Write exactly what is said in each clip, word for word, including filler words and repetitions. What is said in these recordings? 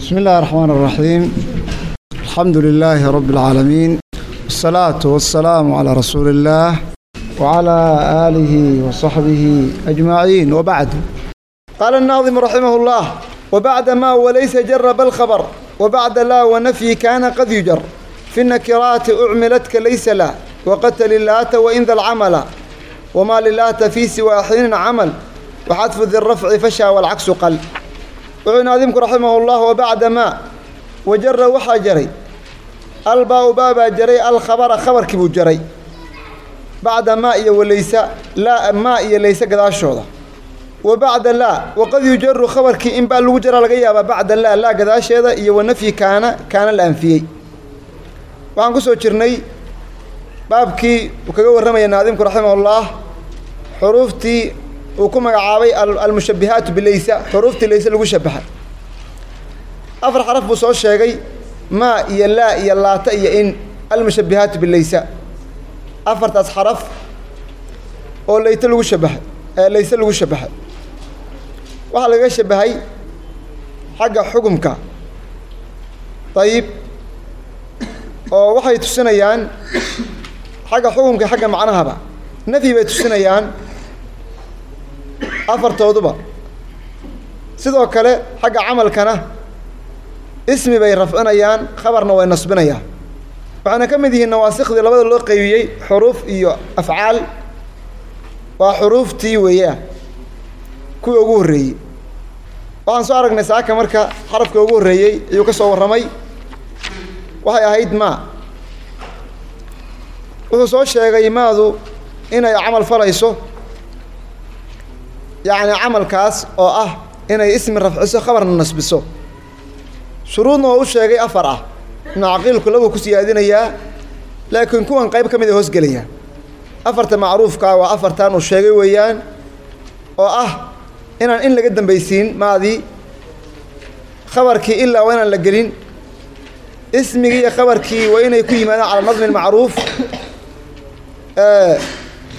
بسم الله الرحمن الرحيم. الحمد لله رب العالمين، والصلاة والسلام على رسول الله وعلى آله وصحبه أجمعين، وبعد. قال الناظم رحمه الله: وبعد ما وليس جرب الخبر، وبعد لا ونفي كان قد يجر، في النكرات أعملت كليس لا، وقتل اللات وإن ذا العمل، وما للات في سوى حين عمل، وحذف ذي الرفع فشى والعكس قل. وعناظمك رحمه الله: وبعد ما وجر وحا جري الباء بابا جري الخبر خبر كبو جري بعد ما إيا وليس لا ما إيا ليس قد أشوضه، وبعد لا وقد يجر خبر كي إن بقى الوجر لغيابا بعد لا لا قد أشيضه إيا والنفي كان كان الأنفي. وعنقصوا جرني بابكي وكقول رمي ناظمك رحمه الله حروفتي وكما عاوي المشبهات بالليس، حروفتي ليس لو شبهها أفر حرف بصوت شيء ما يلا يلا تأي إن المشبهات بالليس أفر تاس حرف أو ليس لو شبه ليس لو شبه وحلا شبهي حق حكمك. طيب أو وحي تسنيان حق حكمك حق معناها بقى نفي بيت تسنيان أفر توضبا سيدو كله حق عمل كنا اسمي بيرفعنيان خبرنا وينصبنيان. وأنا كم ذي النواسخ ذي لبض اللغة قوية حروف إيو أفعال وحروف تي وياه كوي أقول ري. وأنا سأرق نساك مركا حرف كوي أقول ري يكسو الرمي وهي هيد ما وهو الشيء ماذو إنه يعمل فريسه يعني عمل كاس أو أه إنه اسم رفعه خبر النصبسه شروطنا هو الشيء أفرع نعقل كله كسيادين إياه لكن كون قيب كم يدهوس قليا أفرت معروف كا وأفرتان والشيء ويان أو أه إن إن لقدم بيسين ما ذي خبرك إلا وين لقلين اسمي خبرك وين يكون ماذا على النظم المعروف آه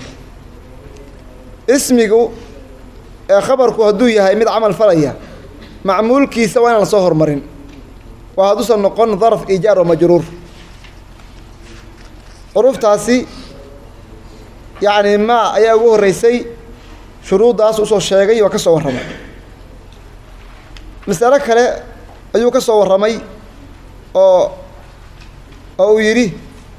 اسمي خبرك هدوية هاي مد عمل فريا معمول كي سوانا لصهر مرين وهذا النقون ظرف إيجار ومجرور. حروف تاسي يعني ما أيقوه الرئيسي شروط داس وصول الشيغي وكسو الرمي مسألة كلا أيو كسو الرمي أو أو يري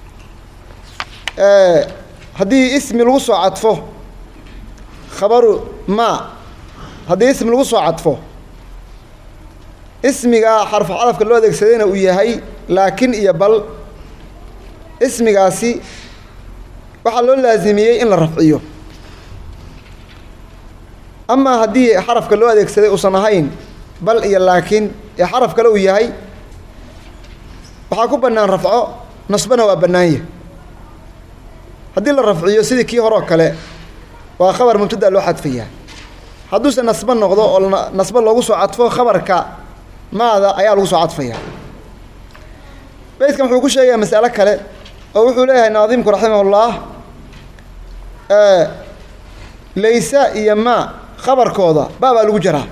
آه هدي اسم الوصو عطفه خبر ما هذا اسم الوصو عطفه اسمك حرف عرف كله ذيك سدينا وياهي لكن يبل اسمك عسي وحلول لازمية إن الرفعيه. أما هدي حرف كله ذيك سدينا وصنهين بل يا لكن يا حرف كله وياهي وحكوا بنا رفعه نصبنا وبنايه هدي الرفعيه سيدي كي هراك لا وخبر مبتدأ لوحد فيها حدوث نصب النقضة أو نصب اللغوص عطفه خبرك ماذا أيها اللغوص عطفيها. بيت كم حقوق شيء مسألة كله أو حولها ناظمك رحمه الله آه ليس يما خبر كوضة بابا الوجرة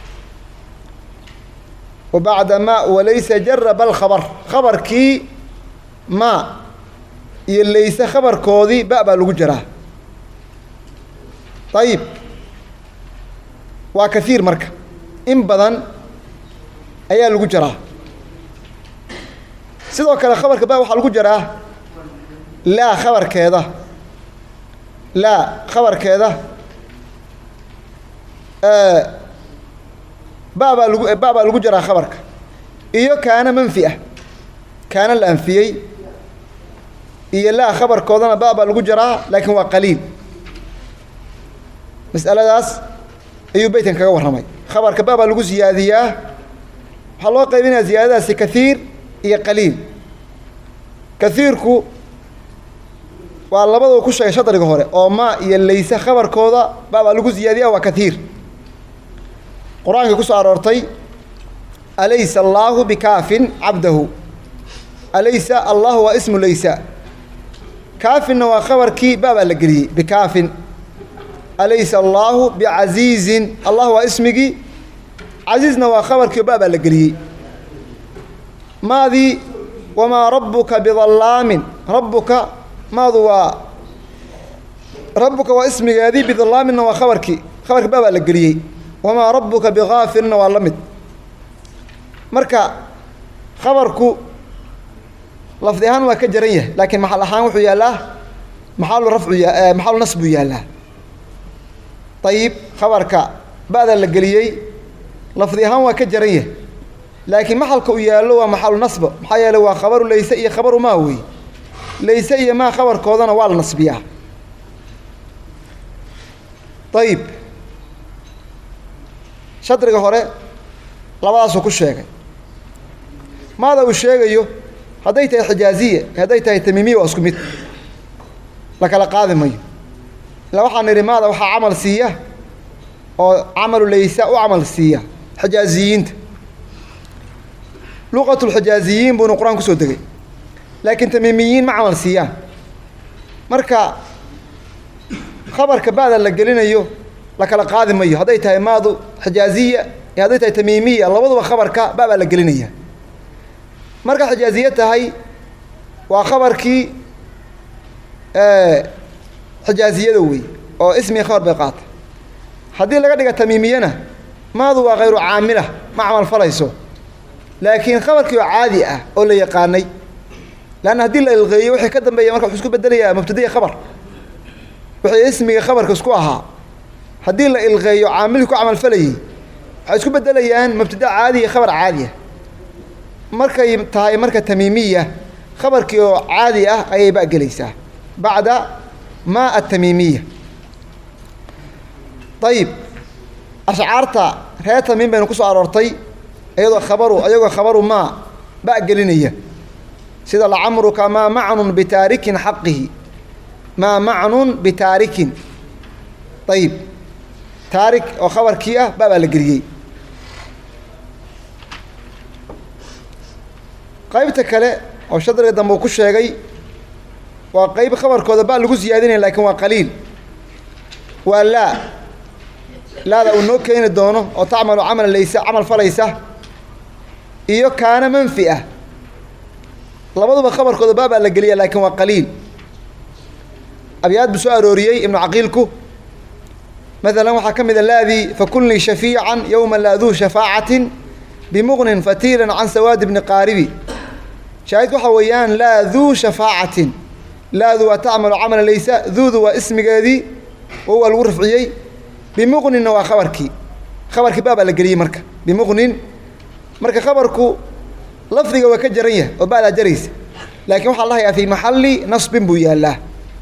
وبعد ما وليس جرب الخبر خبر كي ما ليس خبر كوضي بابا الوجرة. طيب وكثير مركب إن بدن أيها الوجرة سيدو كلا خبر كبا وحا الوجرة لا خبر كذا لا خبر كذا آه بابا بابا الوجرة خبرك إيو كان منفئة كان الأنفيي إيو لا خبر كذا بابا الوجرة لكن هو قليل. مسألة داس أيو بيتن كجور رمي خبر كبابا لجو زيادية حلوة قيبنا زيادة سي كثير هي قليل كثيركو والله بدو كل شيء شطر جهوري أو ما يليس خبر كودا بابا لجو زيادية وكثير. قرآن كوسع رورتي أليس الله بكاف عبده أليس الله هو اسم ليس كاف إنه خبر كي بابا لجري بكاف أليس الله بعزيز الله واسمه عزيزنا وخبر كبابا لقليه ماذي وما ربك بظلام ربك ماذا هو ربك واسمك هذه بظلام وخبرك خبرك بابا لقليه وما ربك بغافر واللمد مركا خبرك لفظيهان وكجريه لكن محل أحان وحو يالله محل رفع محل نصب يالله طيب خبرك بعد لقليه لفظيهان وكجريه لكن محلك يالله ومحل نصب محياله وخبر ليس إيه خبر ما هو ليس إيه ما خبر كودنا والنصبيه طيب شطرك هوري لباسو ku sheegay maada uu sheegayo haday tahay xijaaziye haday tahay tamiimiye waa isku mid la kala qaadi mayo la waxaan niri maada waxa amal siiya oo amalu laysa u amal siiya xijaaziyiinta luqatu alxijaaziyiin buu quraanku soo degay laakiin tamiimiyiin ma amal siiya marka خبرك بعد اللي قلنا لك القادم أيه هذا يتهي ماضو حجازية هذا يتهي تميمية الله وضع خبرك بعد اللي قلنا مركز حجازية هاي وخبرك آه حجازية دوي أو اسمي خبر بقات هذه اللي قلنا تميمية ماضو غير عاملة ما عمل فليسو لكن خبرك عادي أو اللي يقاني لأن هذه اللي الغي وحي كدم بي مركز حسكو بدلية مبتدية خبر وحي اسمي خبرك اسكوها هدي لا الغي عاملك عمل فلي اسكو بدليان مبتدا عادي خبر عاديه markay tahay marka tamiimiya khabarkii oo caadi ah ayay ba galaysaa baada ma at-tamiimiya طيب ash'aarta reeta min baynu ku soo aroortay ayadoo khabaru ayagoo khabaru ma ba galinaya sida la amruka ma ma'nun bi tarikin haqqihi ما معنون بتارك طيب تارك أو خبر كيا بابا لقريي قيب تكله أو شدر قدام بوكش يجي وقيب خبر كذا بقى لجوز زيادين لكن وقليل ولا لا لا إنه كين الدونه أو تعمل عمل ليس عمل فليسه إيو كان منفئة لبضوا بخبر كذا بابا لقريي لكن وقليل أبيات بسؤال روريي ابن عقيلكو مثلا وحكم الذي فكل شفيعا يوم لا ذو شفاعة بمغن فتيلا عن سواد ابن قاربي شاهدوا حويان لا ذو شفاعة لا ذو تعمل عمل ليس ذو ذو اسم قادي وهو الورفعي بمغن وخبرك خبرك بابا لقري مركة بمغن مركة خبركو لفظي وكجرية وبعد جريس لكن وحا الله في محل نصب بويا الله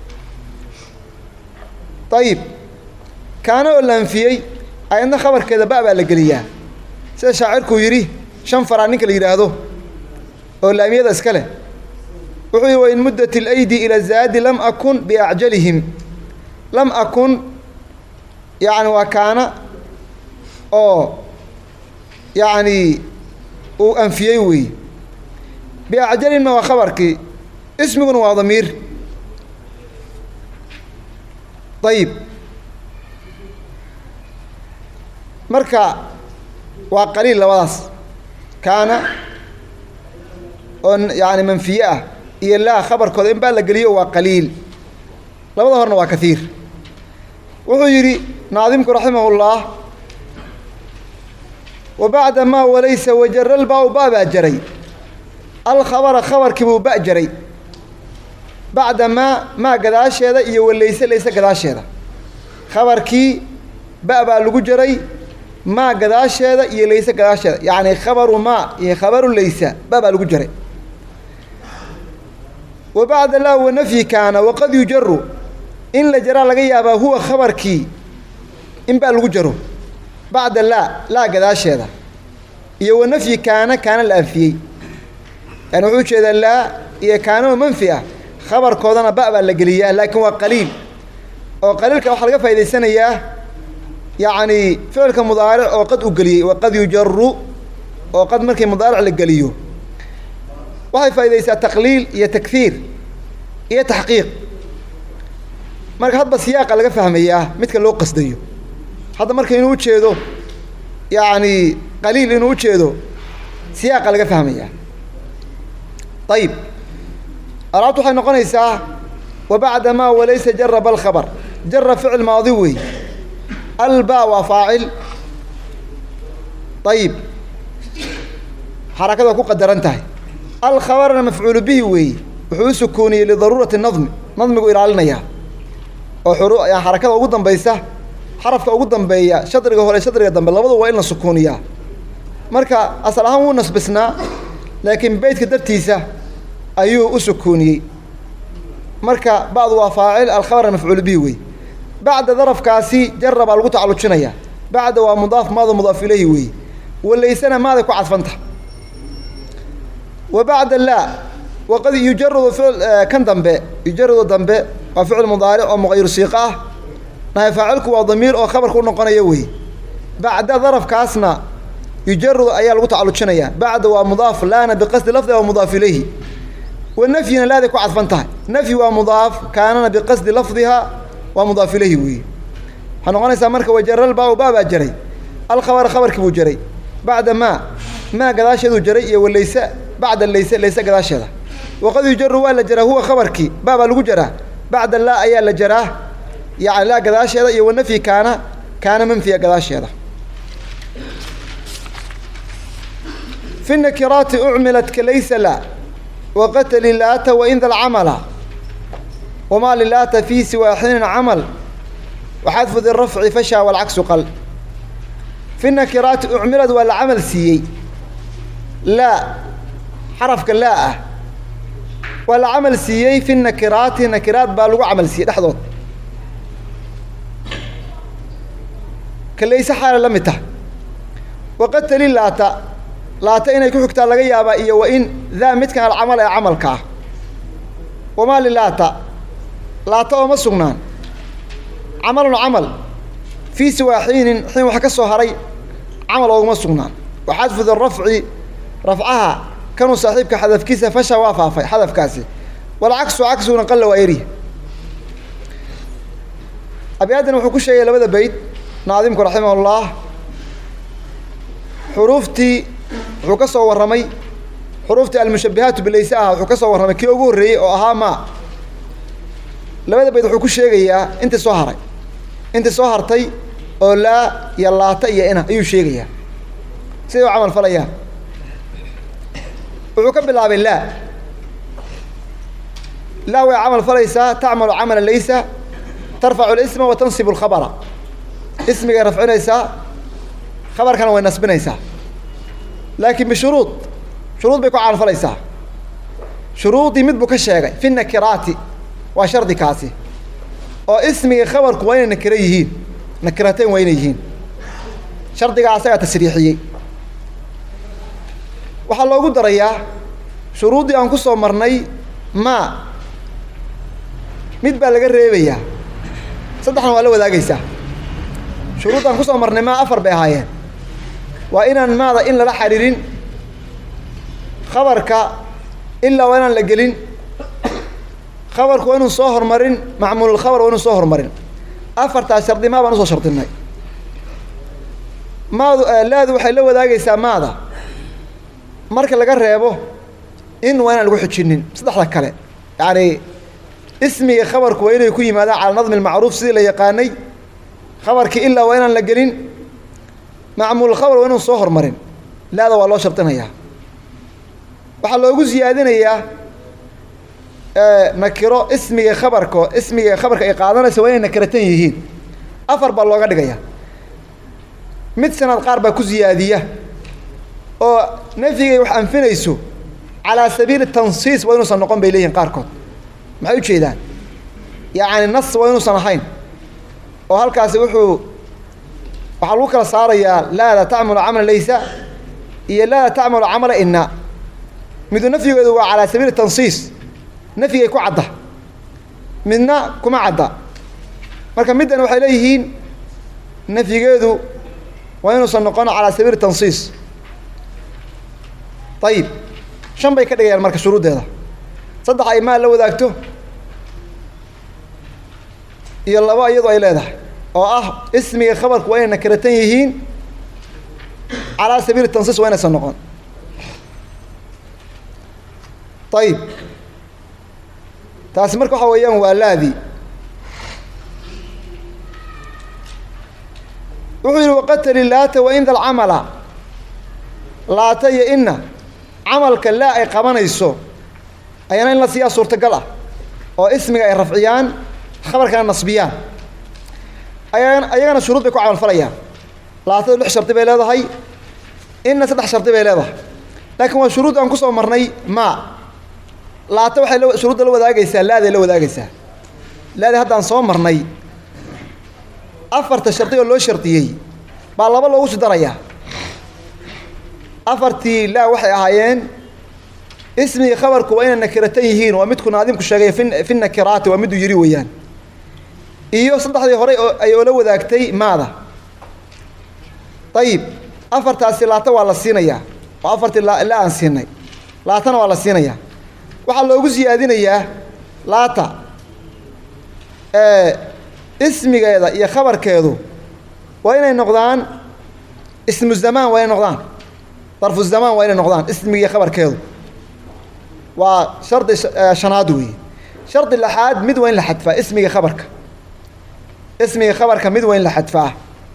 طيب كانوا الأنفيي أين خبر كذا بقى لقليا سشاعركو يري شن فرانيك اللي يراهدو ولا ميدا اسكله وحي وإن مدت الأيدي إلى الزاد لم أكن بأعجلهم لم أكن يعني وكان أو يعني وأنفيوي بأعجل ما خبرك اسمه وضمير طيب مركا وقليل لواس كان يعني منفية إلا خبر كذا بقى لقليه وقليل لا ظهرنا وكثير وحيري ناظمك رحمه الله وبعد ما وليس وجر الباء بابا جري الخبر خبر كبو باء جري بعد ما ما قداش هذا يوليس ليس قداش هذا خبر كي بابا لو جري ما قداش هذا يليس قداش هذا يعني خبر ما خبر ليس بابا لو جري وبعد لا ونفي كان وقد يجر إن لجرى لقيابا هو خبر كي إن بقى لو جرو بعد لا لا قداش هذا يو نفي كان كان الأنفي يعني وحوش إذا لا إيه كانوا منفية خبر كودنا بقى لقلياه لكن هو قليل وقليل كوحلقة فإذا سنة إياه يعني فعل كمضارع وقد أقلي وقد يجر وقد مركي مضارع لقليه وهي فإذا تقليل هي تكثير هي تحقيق مركي هذا سياق اللي فهم إياه مثل لو قصديه هذا مركي إنه وجهه يعني قليل إنه وجهه سياق اللي فهم إياه طيب أراد حين نقنيسا وبعد ما وليس جرب الخبر جر فعل ماضي الباء وفاعل طيب حركة كو قدر انتهي الخبر مفعول به وي وحو سكوني لضرورة النظم نظم يقول لنا اياه وحروف يعني حركة ugu dambaysa xarafka ugu dambeeya shadriga hore shadriga dambe labadu waa in la sukuuniyaa marka asal ahaan uu nasbisnaa laakiin beedka dartiisa ayuu u sukuuniyay marka baad waa faa'il al khabar maf'ul bihi way ba'da darafkaasi jarrab lagu tacalujinaya ba'da waa mudaaf maadu mudaaf ilayhi way walaysana maada ku cadfanta وبعد لا وقد يجرد فعل كان دنبه يجرد دنبه وفعل مضارع او مغير صيغه ما فاعلك وضمير او خبر كو نقنيه وي بعد ظرف كاسنا يجرد ايا لو تعالجنيا بعد ومضاف لانا بقصد لفظ ومضاف اليه والنفي لا ذاك عطفنتها نفي ومضاف كان بقصد لفظها ومضاف اليه وي حنقنيسا marka وجر الباء باب جري الخبر خبر كبو جري بعد ما ما قداشدو جري iyo walaysa بعد ليس ليس قداشده وقد يجر ولا جرى هو خبرك بابا لو جرى بعد لا ايا لا جراه يعني لا قداشده iyo والنفي كان كان منفي قداشده في النكرات اعملت كليس لا وقتل اللات وان ذا العمل وما للات في سوى حين عمل وحذف ذي الرفع فشى والعكس قل في النكرات اعملت ولا عمل سيي لا حرف كلاء ولا عمل سيي في النكرات نكرات بالغ عمل سيي دحدود كليس حال لمته وقتل اللاتا لاتا inay ku xigtaa laga yaaba iyo wa in ذا midka al amal ay amalka wama lilata laata oo ma sugnaan amalun amal fi siwahin hin waxa ka soo haray amal oo ma sugnaan وحذف ذي الرفع رفعها كانوا صاحبك حذف كيسه فشا وافافي حذف كاسي والعكس عكس ونقل ويريه ابيادنا وحو كشيء لبدا بيت ناظمك رحمه الله حروفتي وحو كسو ورمي حروفتي المشبهات بالليساها وحو كسو ورمي كي ugu horeeyay oo ahaa ma labada bayd wuxuu ku sheegayaa inta soo haray inta soo hartay oo la yalaata iyo ina ayuu sheegayaa sidoo amal falaya وحكم بالله لا لا وعمل فليس تعمل عملا ليس ترفع الاسم وتنصب الخبر اسمك رفع ليس خبر كان وين نصب ليس لكن بشروط شروط بيكون عمل فليس شروط يمدبك الشيء في النكرات وشرط كاسي او اسمي خبر وين نكريهين نكرتين وين يهين شرط كاسي تسريحي waxa loogu darayaa shuruudii aan ku soo marnay ma mid baa laga reebayaa saddexna waa la wadaagaysaa shuruudaan ku soo marnay ma afar bay ahaayeen waa inaan maada in la xariirin khabarka illa waa inaan la gelin khabarku waa inuu soo hormarin macmuul khabar waa inuu soo hormarin afarta shardi ma baan soo shardinay maadu laadu waxay la wadaagaysaa maada marka laga reebo in waan lagu xijinin saddexda kale yaani ismiga khabarku waa inay ku yimaadaan cala nadm al-ma'ruf sidii la yaqaanay khabarki illa waa inaan la gelin macmuul khabar waa inuu soo hormarin laada waa loo shartinayaa waxa loogu ziyaadinayaa ee nakiro ismiga khabarko ismiga khabarka ay qaadanayso waa inay nakiratan yihiin afar baa looga dhigayaa mid sanad qaar baa ku ziyaadiya oo nafiga wax anfinayso ala sabiil tansiis waa inuu san noqon bay leeyihiin qaarkood maxay u jeedaan yaani nas waa inuu san ahayn oo halkaas wuxuu waxa lagu kala saarayaa la la ta'malu amala laysa iyo la ta'malu amala inna mid nafigeedu waa ala sabiil tansiis nafiga ku cadda midna kuma cadda marka midan waxay leeyihiin nafigeedu waa inuu san noqon ala sabiil tansiis طيب شن bay ka dhigayaan marka shuruudeeda saddex ay ma la wadaagto iyo laba iyadoo ay leedahay oo ah ismiga khabarku waa inay nakiratan yihiin ala sabiil tansiis waa inay san noqon طيب taasi marka waxa weeyaan waa laadi wuxuu yiri waqatali laata wa in dal amala laata ya inna amalka la ay qabanayso ayana in la siyaa suurtagal ah oo ismiga ay rafciyaan khabarkana nasbiyaan ayana ayagana shuruud bay ku camal falayaan laata lix sharti bay leedahay inna saddex sharti bay leedahay laakiin waa shuruud aan ku soo marnay ma laata waxay shuruudda la wadaagaysaa laada la wadaagaysaa laada haddaan soo marnay afarta sharti oo loo shartiyey baa laba loogu sii darayaa afartii laa waxay ahaayeen ismigii khabarku waa inay nakiratan yihiin waa midku naadimku sheegay fi nakiraati waa miduu yiri weeyaan iyo saddexdii hore ay oo la wadaagtay maada ayib afartaasi laata waa la siinayaa waa afartii la aan siinay laatana waa la siinayaa waxaa loogu siyaadinayaa laata ee ismigeeda iyo khabarkeedu waa inay noqdaan ismu zamaan waa inay noqdaan darfu zamaan waa inay noqdaan ismiga iyo khabarkeedu waa shardi shanaad weeye shardi lixaad mid waa in la xadfaa ismiga khabarka ismiga khabarka mid waa in la xadfaa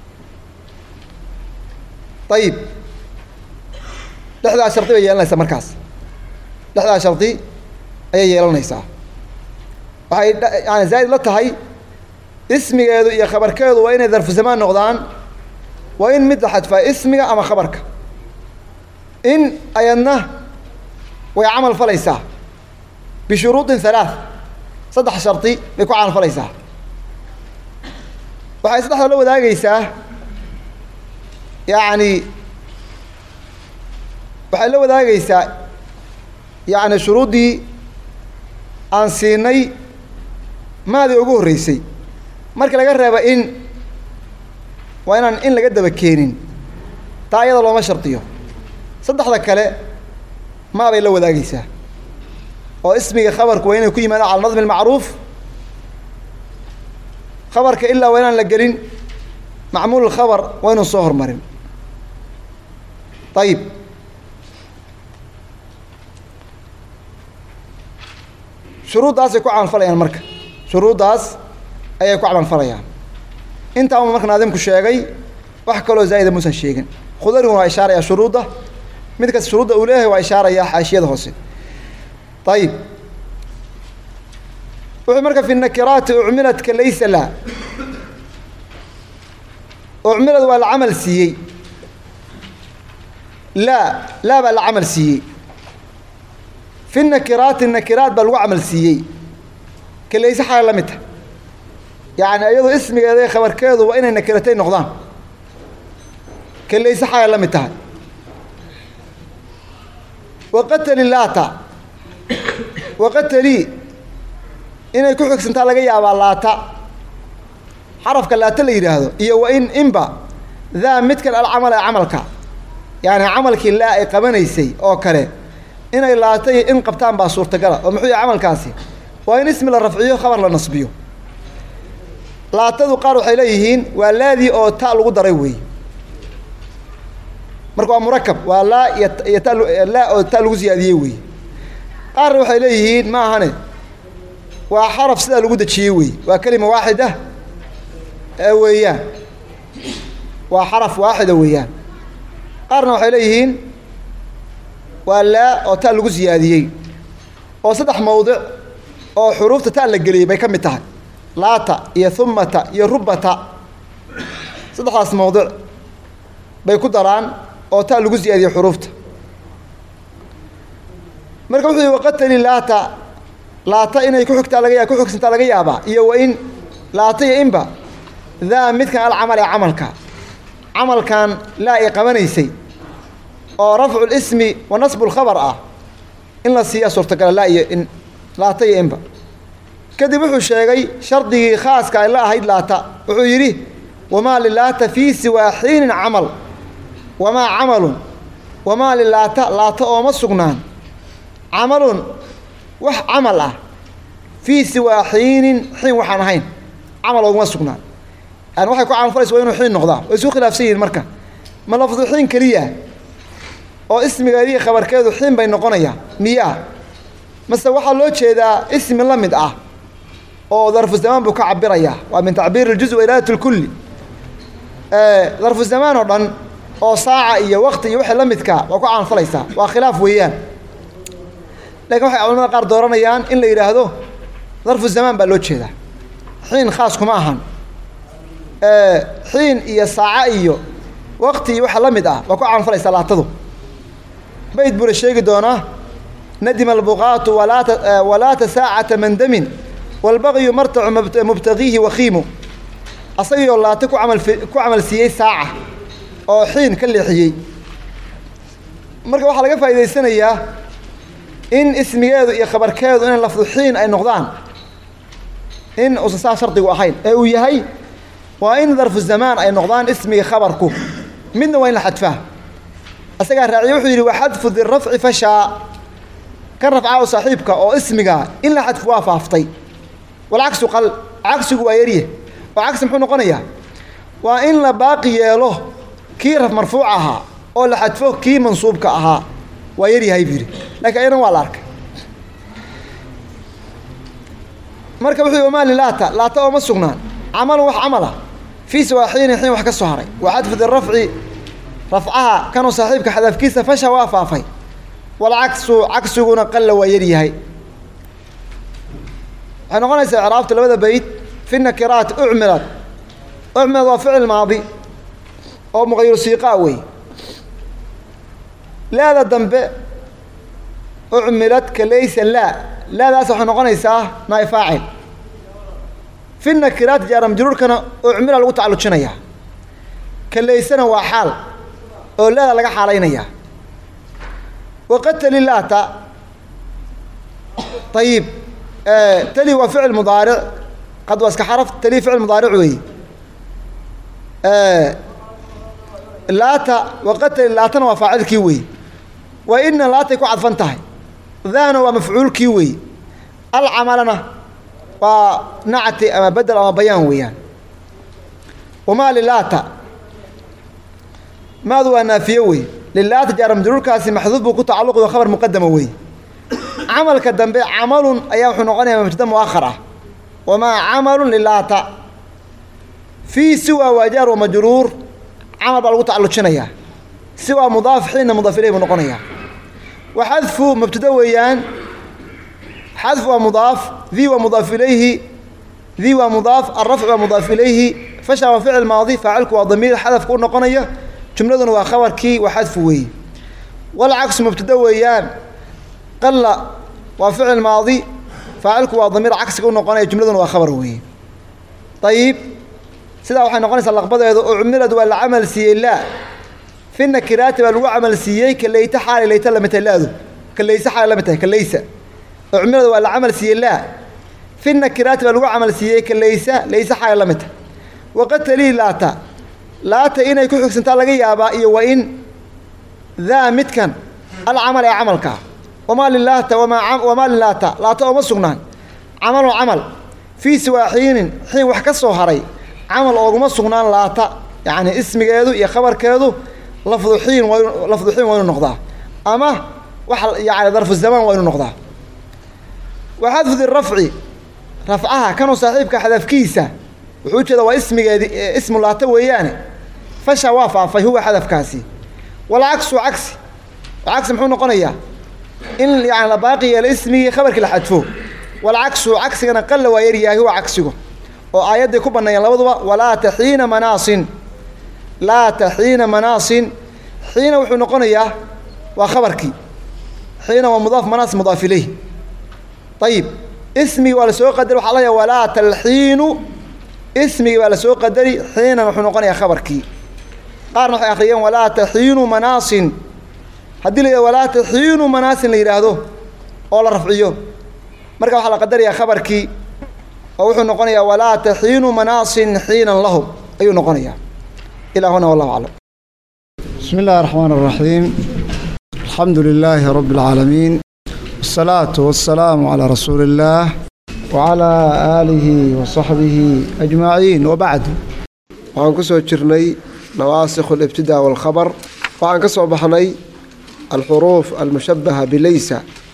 ayib lixdaa shardi bay yeelanaysaa markaas lixdaa shardi ayay yeelanaysaa waxay yani zaa'id la tahay ismigeedu iyo khabarkeedu waa inay darfu zamaan noqdaan waa in mid la xadfaa ismiga ama khabarka in ayadna way camal falaysaa bishuruudin halaath saddex shardi bay ku camal falaysaa waxay saddexda la wadaagaysaa yacni waxay la wadaagaysaa yacni shuruuddii aan siinay maadii ugu horreysay marka laga reebo in waa inaan in laga daba keenin taa iyada looma shardiyo saddexda kale maabay la wadaagaysaa oo ismiga khabarku waa inay ku yimaadaan cala nadmi almacruuf khabarka ilaa waa inaan la gelin macmuul alkhabar waa inuu soo hormarin ayib shuruuddaasay ku camalfalayaan marka shuruuddaas ayay ku camalfalayaan intaa uma marka naadimku sheegay wax kaloo zaa'ida muusan sheegin khudariguna waa ishaarayaa shuruudda mid kasta shuruudda uu leeyahay waa ishaarayaa xaashiyada hoose ayib wuxuu marka fi nakiraati ucmilat ka laysa laa ucmilad waa la camal siiyey laa laa baa la camal siiyey fi nakiraati nakiraat baa lagu camal siiyey ka laysa xaala la mid tahay yacni iyadoo ismigeeda iyo khabarkeedu waa inay nakiratay noqdaan ka laysa xaala la mid tahay waqatali laata waqatali inay ku xigsantaa laga yaabaa laata xarafka laata la yidhaahdo iyo wa in inba daa midkan alcamal ee camalka yacni camalkii laa ay qabanaysay oo kale inay laata iyo in qabtaan baa suurtagala oo muxuu yahay camalkaasi waa in ismi la rafciyo khabar la nasbiyo laatadu qaar waxay leeyihiin waa laadii oo ta lagu daray weeye marka waa murakab waa laa iyo iyo ta laa oo ta lagu siyaadiyey weeye qaarna waxay leeyihiin ma ahane waa xaraf sidaa lagu dejiyey weeye waa kelima waaxida ee weeyaan waa xaraf waaxida weeyaan qaarna waxay leeyihiin waa laa oo ta lagu siyaadiyey oo saddex mawdic oo xuruufta ta la geliyey bay ka mid tahay laata iyo humata iyo rubata saddexdaas mawdic bay ku daraan oo ta lagu siyaadiyey xuruufta marka wuxuu yihi waqatali laata laata inay ku xigtaa laga yaa ku xigsantaa laga yaabaa iyo wa in laata iyo inba daa midkan alcamal ee camalka camalkan laa ay qabanaysay oo rafcu lismi wa nasbu lkhabar ah in la siiyaa suurtagala laa iyo in laata iyo inba kadib wuxuu sheegay shardigii khaaska ay la ahayd laata wuxuu yidhi wamaa lilaata fii siwaa xiinin camal wamaa camalun wamaa lilaata laata ooma sugnaan camalun wax camal ah fii siwaa xiinin xiin waxaan ahayn camal ooguma sugnaan yani waxay ku camalfalaysa waa inuu xiin noqdaa way isu khilaafsan yihiin marka ma lafdu xiin keliya oo ismigeedii khabarkeedu xiin bay noqonayaa miyaa مثلا waxaa loo jeedaa ismi la mid ah oo darfu zaman buu ka cabiraya waa min ta'bir al-juz' wa iradat al-kull ee darfu zaman oo dhan oo saaca iyo waqti iyo wixii la midka waa ku caan falaysa waa khilaaf weeyaan laakiin waxay culimada qaar dooranayaan in la yiraahdo darfu zaman baa loo jeedaa xiin khaas kuma ahan ee xiin iyo saaca iyo waqti iyo wixii la mid ah waa ku caan falaysa laatadu bayd buu sheegi doonaa ندم البغاة ولا ولا ساعة من دم والبغي مرتع مبتغيه وخيم أصير الله تكو عمل في كو عمل سيء ساعة أو حين كل حيي مركب واحد لقى إذا السنة إياه إن اسم هذا يا خبر كذا إن لفظ حين أي نقضان إن أساسا شرطي وحين أو يهي وإن ظرف الزمان أي نقضان اسمي خبركو من وين لحدفه أستقر رعيه وحذف ذي الرفع فشاء كان رفعه صاحبك أو اسمك إلا حد فوافا فطي والعكس قال عكس ويريه وعكس محن قنية وإن باقي له كي رف مرفوعها أو لحد فوق كي منصوبك أها ويريه هيفيري لكن أين والارك مركب وحي وما لاتا لاتا وما سقنان عمل وح عمله في سواء حين حين وحك الصهري وحذف ذي الرفع رفعها كانوا صاحبك حذف كيسة فشا وافافي والعكس عكسه قل ويريه أنا قلنا عرفت لو هذا بيت في النكرات أعملت أعمل فعل ماضي أو مغير سيقاوي لا لا ذنب أعملت كليس لا لا لا صح نقول إيساه ما يفاعل في النكرات جار مجرور كان أعمل الوت على الشنية كليسنا وحال أو لا لا لقى حالينيا وقتل اللاتا طيب آه تلي وفعل مضارع قد واسك حرف تلي فعل مضارع وي آه اللاتا وقتل اللاتنا وفاعل كيوي وإن اللاتا يكون عطفنتهي ذان ومفعول كيوي العملنا ونعتي أما بدل أما بيان ويان وما للاتا ماذا نافيوي لله جار مجرور كاسي محذوف بو تعلق وخبر مقدم وي عمل كدنب عمل ايا وحو نقونيا مبتدا مؤخره وما عمل لله في سوى وجار ومجرور عمل بلغو تعلقنيا سوى مضاف حين مضاف اليه نقونيا وحذف مبتدا ويان حذف ومضاف ذي ومضاف اليه ذي ومضاف الرفع ومضاف اليه فشى وفعل ماضي فاعلك وضمير حذف كون نقونيا جملة وخبر كي وحذف وي والعكس مبتدا ويان قل وفعل ماضي فاعلك وضمير عكس كون نقونيا جملة وخبر وي طيب سيدا waxay noqonaysaa laqbadeedu oo cumilad wala amal siila fi nakiraat wal amal siiyay kalayta xaal layta lama talaado kalaysa xaal lama tahay kalaysa cumilad wala amal siila fi nakiraat wal amal siiyay kalaysa laysa xaal lama tahay waqtali laata laata inay ku xigsantaa laga yaabaa iyo waa in ذا midkan al amal ay amalka wama lillahi wama wama lillahi laata oo ma sugnaan amal amal fi siwaahin hin wax ka soo haray عمل أوجما سجنان لاتا يعني اسم جادو يا خبر كادو لفظ حين و لفظ حين وين النقطة أما وحل يعني ظرف الزمان وين النقطة وحذف الرفع رفعها كانوا صاحبك حذف كيسة وحوش هذا واسم جادي اسم لاتا وياني فشا وافع فهو حذف كاسي والعكس عكس عكس محون قنية إن يعني باقي الاسم خبر كل حذفه والعكس عكس أنا قل ويري هو عكسه وآيات كوبنا يلوضوا ولا تحين مناص لا تحين مناص حين وحنا قنية وخبرك حين ومضاف مناص مضاف إليه طيب اسمي ولا سوق قدر وحلايا ولا تلحين اسمي ولا سوق قدري حين وحنا قنية خبرك قارن في آخرين ولا تحين مناص هدي لي ولا تحين مناص اللي يراهدو ولا رفعيه مركب حلا قدر يا خبرك أو وحنا نقولنا ولا تحين مناص حين لهم أي نقولنا إلى هنا والله أعلم. بسم الله الرحمن الرحيم. الحمد لله رب العالمين والصلاة والسلام على رسول الله وعلى آله وصحبه أجمعين وبعد. وعن كسو جرني نواسخ الابتداء والخبر وعن كسو بحني الحروف المشبهة بليس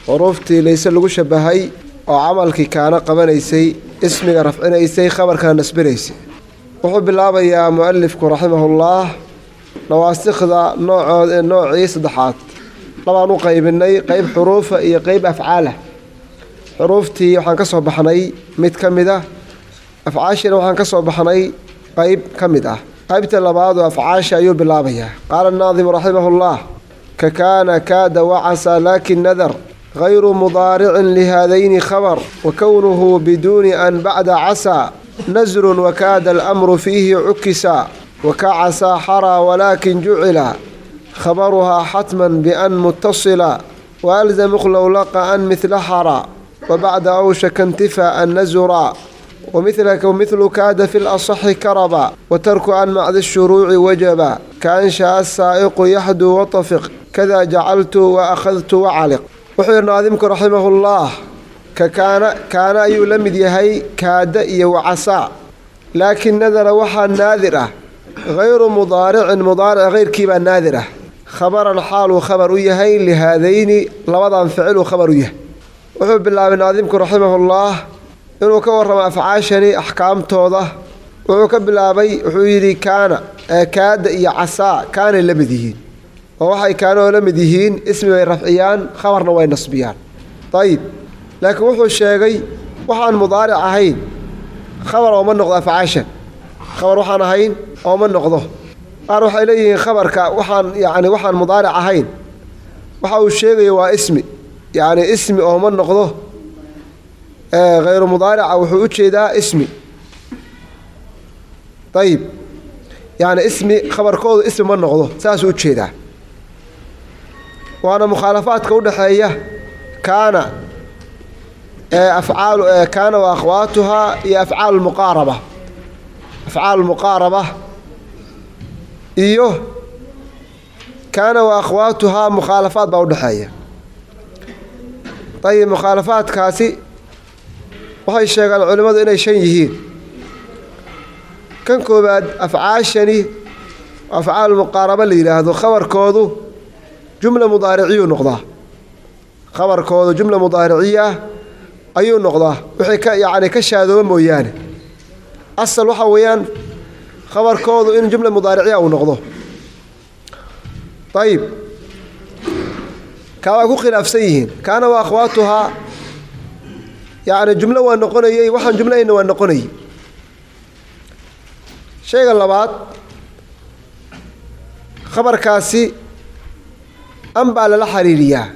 حروفتي ليس لغو شبهي أو عملك كان قبنيسي اسمي رفعنيسي خبر كان نسبريسي وحب الله يا مؤلفك رحمه الله نواسخ ذا نوع نوع صدحات طبعا قيبني قيب حروف هي قيب أفعاله حروفتي وحن كسر بحني ميت كمدة أفعاشنا وحن كسر بحني قيب كمدة قيبت اللباد وأفعاش أيوب الله قال الناظم رحمه الله ككان كاد وعسى لكن نذر غير مضارع لهذين خبر وكونه بدون أن بعد عسى نزر وكاد الأمر فيه عكسا وكعسى حرى ولكن جعل خبرها حتما بأن متصلا وألزم خلولق أن مثل حرى وبعد أوشك انتفى النزرا ومثلك ومثل كاد في الأصح كربا وترك عن معد الشروع وجبا كأنشأ السائق يحدو وطفق كذا جعلت وأخذت وعلق وحير ناظمك رحمه الله ككان كان يلمد يهي كاد وعسى لكن نذر وحى ناذرة غير مضارع مضارع غير كيبا ناذرة خبر الحال وخبر يهي لهذين لوضع فعل وخبر يه وحب الله من ناظمك رحمه الله إنه كورم أفعاشني أحكام توضة وحب الله بي وحيري كان كاد يعسى كان لمديهين ووحي كانوا لمديهين اسمي رفعيان خبرنا وين نصبيان طيب لكن وحو الشيغي وحان مضارع هين خبر ومن نقض أفعاشا خبر وحان هين ومن نقضه أروح إليه خبرك وحان يعني وحان مضارع هين وحو الشيغي واسمي يعني اسمي ومن نقضه آه غير مضارع وحو ده اسمي طيب يعني اسمي خبر كود اسم من نقضه ساسو ده وأنا مخالفات كودة حية كان أفعال كان وأخواتها هي أفعال المقاربة أفعال المقاربة إيوه كان وأخواتها مخالفات كودة حية طيب مخالفات كاسي وهي الشيء العلماء إنه شيء كان كوباد أفعال شني أفعال المقاربة اللي هذا خبر كودو جملة مضارعية نقضة خبر كودو جملة مضارعية أيو نقضة وحي يعني كشهادو موياني أصل وحويان خبر كودو إن جملة مضارعية أو نقضة طيب كواكو خلاف سيهين كان وأخواتها يعني جملة والنقوني وحن جملة إنه والنقوني شيء اللبات خبر كاسي أنبأ للحريرية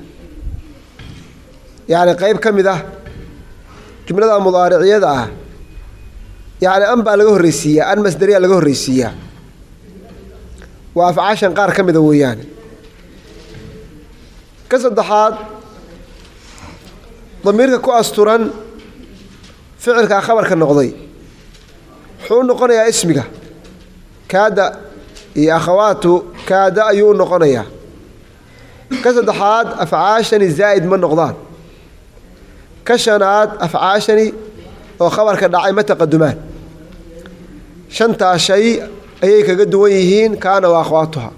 يعني قيب كم ذا جملة مضارعية ذا يعني أنبأ لجوه الرئيسية أن مصدرية لجوه الرئيسية وأفعاشا قار كم ذا ويان كسر ضحات ضميرك كو أسطورا فعلك خبرك النقضي حون نقنيا اسمك كاد يا أخواته كاد أيون نقنيا كصدحات أفعاشني زائد من نقضان كشنات أفعاشني وخبرك الدعاء تقدمان شنتا شيء أيك قد ويهين كان وأخواتها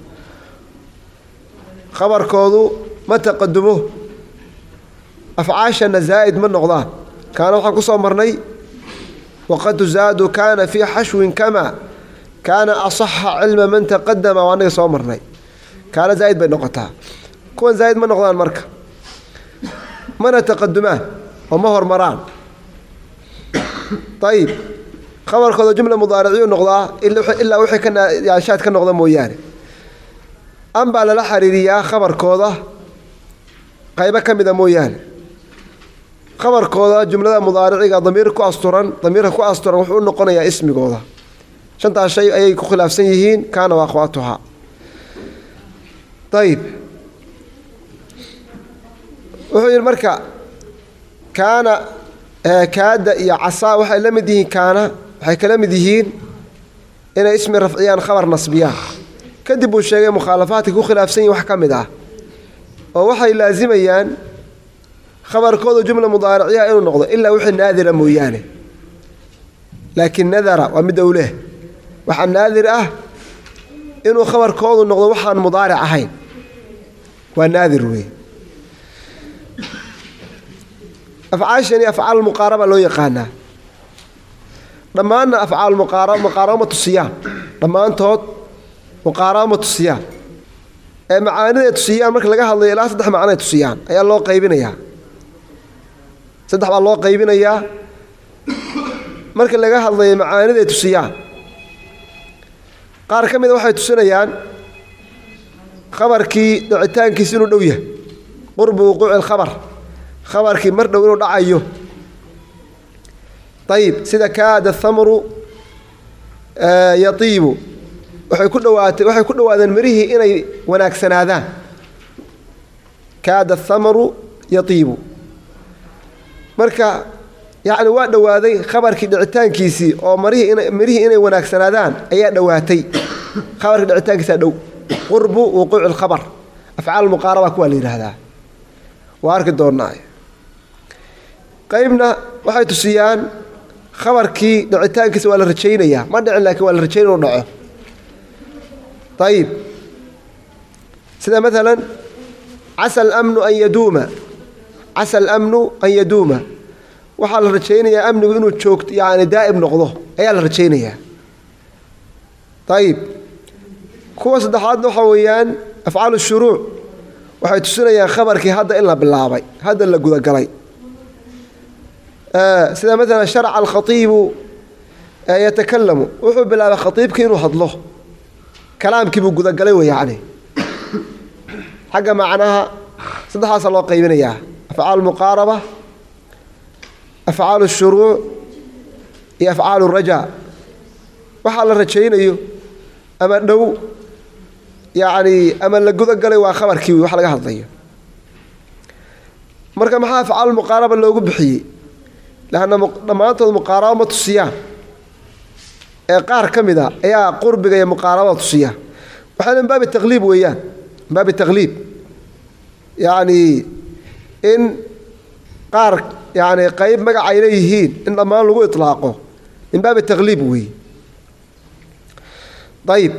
خبر كودو ما تقدموه أفعاشنا زائد من نقضان كانوا حكوا صمرني وقد زادوا كان في حشو كما كان أصح علم من تقدم وأنا صمرني كان زائد بالنقطة كون زائد من نقضان مركة من تقدمان ومهر مران طيب خبر كذا جملة مضارعية ونقضاء إلا إلا وحي كنا يعني شاد كنا نقضاء موياني أم بقى للحريرية خبر كذا قيبة كم إذا موياني خبر كذا جملة مضارعية ضمير كو أسطورا ضمير كو أسطورا وحول نقنا يا اسمي كذا شنت هالشيء أي خلاف سيهين كان وأخواتها طيب وحول المركة كان كاد يا عصا وحي لمدين كان وحي كلمدين إن اسم رفعيان خبر نصبيان كذبوا الشيء مخالفاتك وخلاف سيء وحكم ده ووحي لازميان خبر كود جملة مضارعية إنه نقضة إلا وحي ناذر مويانه لكن نذر ومدوله وحن ناذر أه إنه خبر كود نقضة وحن مضارع هين والناذر وي afcaashani afcaal muqaaraba loo yaqaanaa dhammaanna afcaal muqaaraba muqaaraba ma tusiyaan dhammaantood muqaaraba ma tusiyaan ee macaanida ay tusiyaan marka laga hadlayo ilaa saddex macno ay tusiyaan ayaa loo qaybinayaa saddex baa loo qaybinayaa marka laga hadlayo macaanida ay tusiyaan qaar ka mid a waxay tusinayaan khabarkii dhicitaankiisa inuu dhow yahay qurbu wuquuci alkhabar khabarkii mar dhow inuu dhacayo ayib sida kaada thamru yatiibu waxay ku dhawaatay waxay ku dhawaadeen mirihii inay wanaagsanaadaan kaada thamru yatiibu marka yacni waa dhowaaday khabarkii dhicitaankiisii oo marihii ina mirihii inay wanaagsanaadaan ayaa dhowaatay khabarkii dhicitaankiisaa dhow qurbu wuquuci alkhabar afcaal muqaaraba kuwaa la yidhaahdaa waa arki doonnaa qaybna waxay tusiyaan khabarkii dhicitaankiisa waa la rajaynayaa ma dhicin laakiin waa la rajayn inuu dhaco ayib sida maalan casa alamnu an yaduuma casa alamnu an yaduuma waxaa la rajaynayaa amnigu inuu joogto yacni daa'ib noqdo ayaa la rajaynayaa ayib kuwa saddexaadna waxaa weeyaan afcaalu shuruuc waxay tusinayaan khabarkii hadda in la bilaabay hadda la gudagalay sida maalan sharaca alkhatiibu yatakalamu wuxuu bilaabay khatiibkii inuu hadlo kalaamkii buu gudagalay wey yacni xagga macnaha saddexdaasa loo qaybinayaa afcaal muqaaraba afcaalu shuruuc iyo afcaalu rajaa waxaa la rajaynayo ama dhow yacni ama la gudagalay waa khabarkii wax laga hadlayo marka maxaa afcaal muqaaraba loogu bixiyey laanna dhammaantood muqaarabo ma tusiyaan ee qaar ka mid a ayaa qurbiga iyo muqaarabada tusiya waxaana min baabi taqliib weeyaan min baabi taqliib yacni in qaar yacni qayb magac ay leeyihiin in dhammaan lagu itlaaqo min baabi taqliib weeye ayib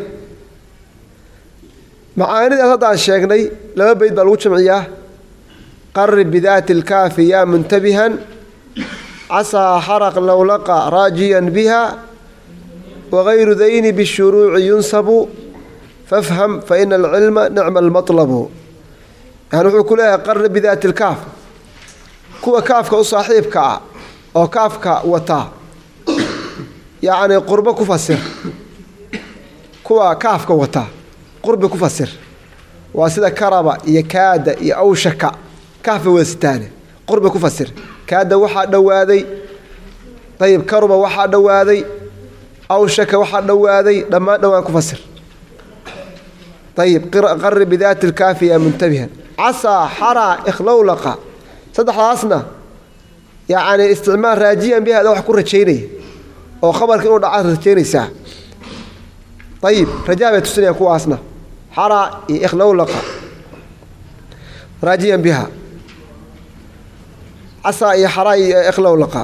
macaanidaas hadda aan sheegnay laba bayd baa lagu jamciyaa qarib bidaati alkaafi yaa muntabihan casaa xaraq lowlaqa raajiyan biha wagayru dayni bishuruuci yunsabu fafham faina alcilma nicma almatlabu yani wuxuu ku leeyahay qarib bidaati alkaaf kuwa kaafka u saaxiibka ah oo kaafka wataa yacni qurbo ku fasir kuwa kaafka wataa qurbi ku fasir waa sida karaba iyo kaada iyo awshaka kaafba weesitaane qurbi ku fasir kaada waxaa dhowaaday ayib karuba waxaa dhowaaday awshaka waxaa dhowaaday dhammaan dhowaan ku fasir ayib qarib bidaati alkaafi yaa muntabihan casaa xaraa ikhlowlaqa saddexdaasna yacni isticmaal raajiyan biha ada wax ku rajaynaya oo khabarka inuu dhacaad rajaynaysaa ayib rajaa bay tusinayaan kuwaasna xaraa iyo ikhlowlaqa raajiyan biha casaa iyo xaraa iyo ikhlowlaqa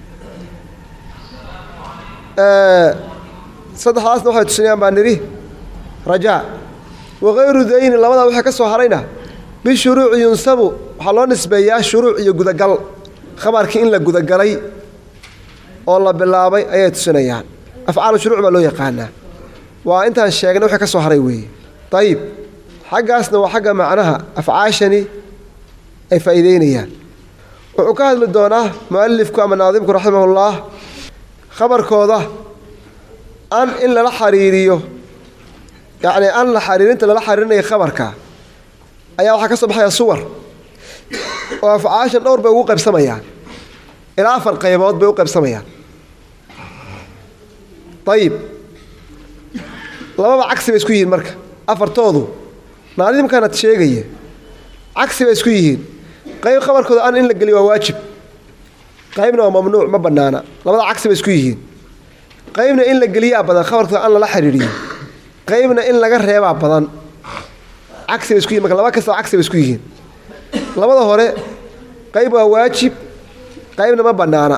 saddexdaasna waxay tusinayaan baa nidhi rajaa wagayru dayni labadaa waxay ka soo harayna bishuruuci yunsabu waxaa loo nisbeeyaa shuruuc iyo gudagal khabarkii in la gudagalay oo la bilaabay ayay tusinayaan afcaalu shuruuc baa loo yaqaanaa waa intaan sheegnay wixii ka soo haray weeye ayib xaggaasna waa xagga macnaha afcaashani ay faa'iideynayaan wuxuu ka hadli doonaa mu'alifku ama naadimku raximahullah khabarkooda an in lala xariiriyo yacni an la xariirinta lala xariirinaya khabarka ayaa waxaa ka soo baxaya suwar oo afcaashan dhowr bay ugu qaybsamayaan ilaa afar qaybood bay u qaybsamayaan ayib lababa cagsi bay isku yihiin marka afartoodu naadimkanad sheegaya cagsi bay isku yihiin qayb khabarkooda an in la geliyo waa waajib qaybna waa mamnuuc ma bannaana labada cagsi bay isku yihiin qaybna in la geliyaa badan khabarkooda an lala xiriiriyo qaybna in laga reebaa badan cagsi bay isku yihin marka laba kastaba cagsi bay isku yihiin labada hore qayb waa waajib qaybna ma bannaana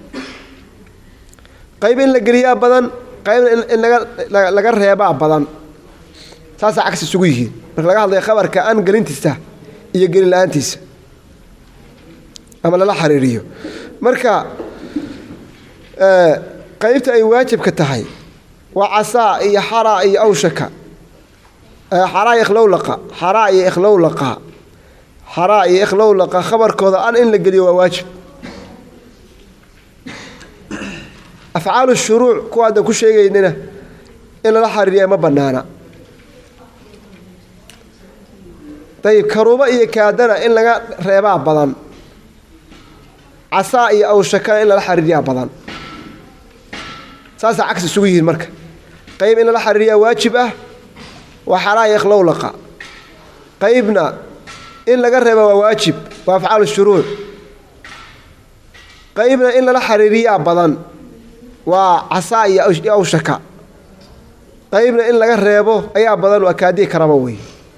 qayb in la geliyaa badan qaybna in laga laga reebaa badan saasaa cagsi isugu yihiin marka laga hadlaya khabarka an gelintiisa iyo gelin la-aantiisa ama lala xariiriyo marka qaybta ay waajibka tahay waa casaa iyo xaraa iyo awshaka xaraa iyo ikhlowlaqa xaraa iyo ikhlowlaqa xaraa iyo ikhlowlaqa khabarkooda an in la geliyo waa waajib afcaalu shuruuc kuwa hadda ku sheegaynina in lala xariiriya ma bannaana dayib karuuba iyo kaadana in laga reebaa badan casaa iyo awshakana in lala xariiriyaa badan saasaa cagsi isugu yihiin marka qayb in lala xariiriyaa waajib ah waa xaraa iyo ikhlowlaqa qaybna in laga reeba waa waajib waa afcaalu shuruuc qaybna in lala xariiriyaa badan waa casaa iyo awshaka qaybna in laga reebo ayaa badan waa kaadii karaba wey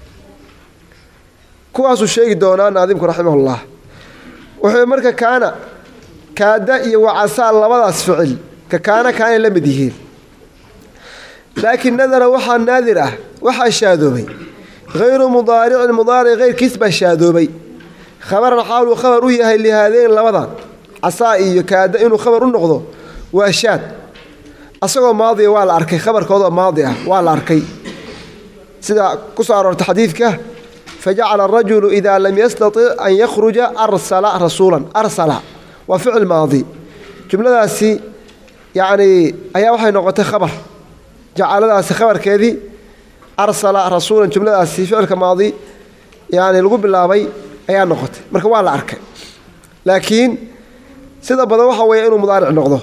kuwaasuu sheegi doonaa naadimku raximahullah wuxuu marka kaana kaada iyo wacasaa labadaas ficil ka kaana kaanay la mid yihiin laakiin nadara waxaa naadir ah waxaa shaadoobay hayru mudaaricin mudaaric hayrkiis baa shaadoobay khabaran xaaluu khabar u yahay lihaadayn labadan casaa iyo kaada inuu khabar u noqdo waa shaad asagoo maadiya waa la arkay khabarkoodoo maadi ah waa la arkay sida ku soo aroorta xadiidka fajacala arajulu idaa lam yastatic an yakhruja arsala rasuulan arsala waa ficil maadi jumladaasi yacnii ayaa waxay noqotay khabar jacaladaasi khabarkeedii arsala rasuulan jumladaasi ficilka maadi yani lagu bilaabay ayaa noqotay marka waa la arkay laakiin sida badan waxa weeye inuu mudaaric noqdo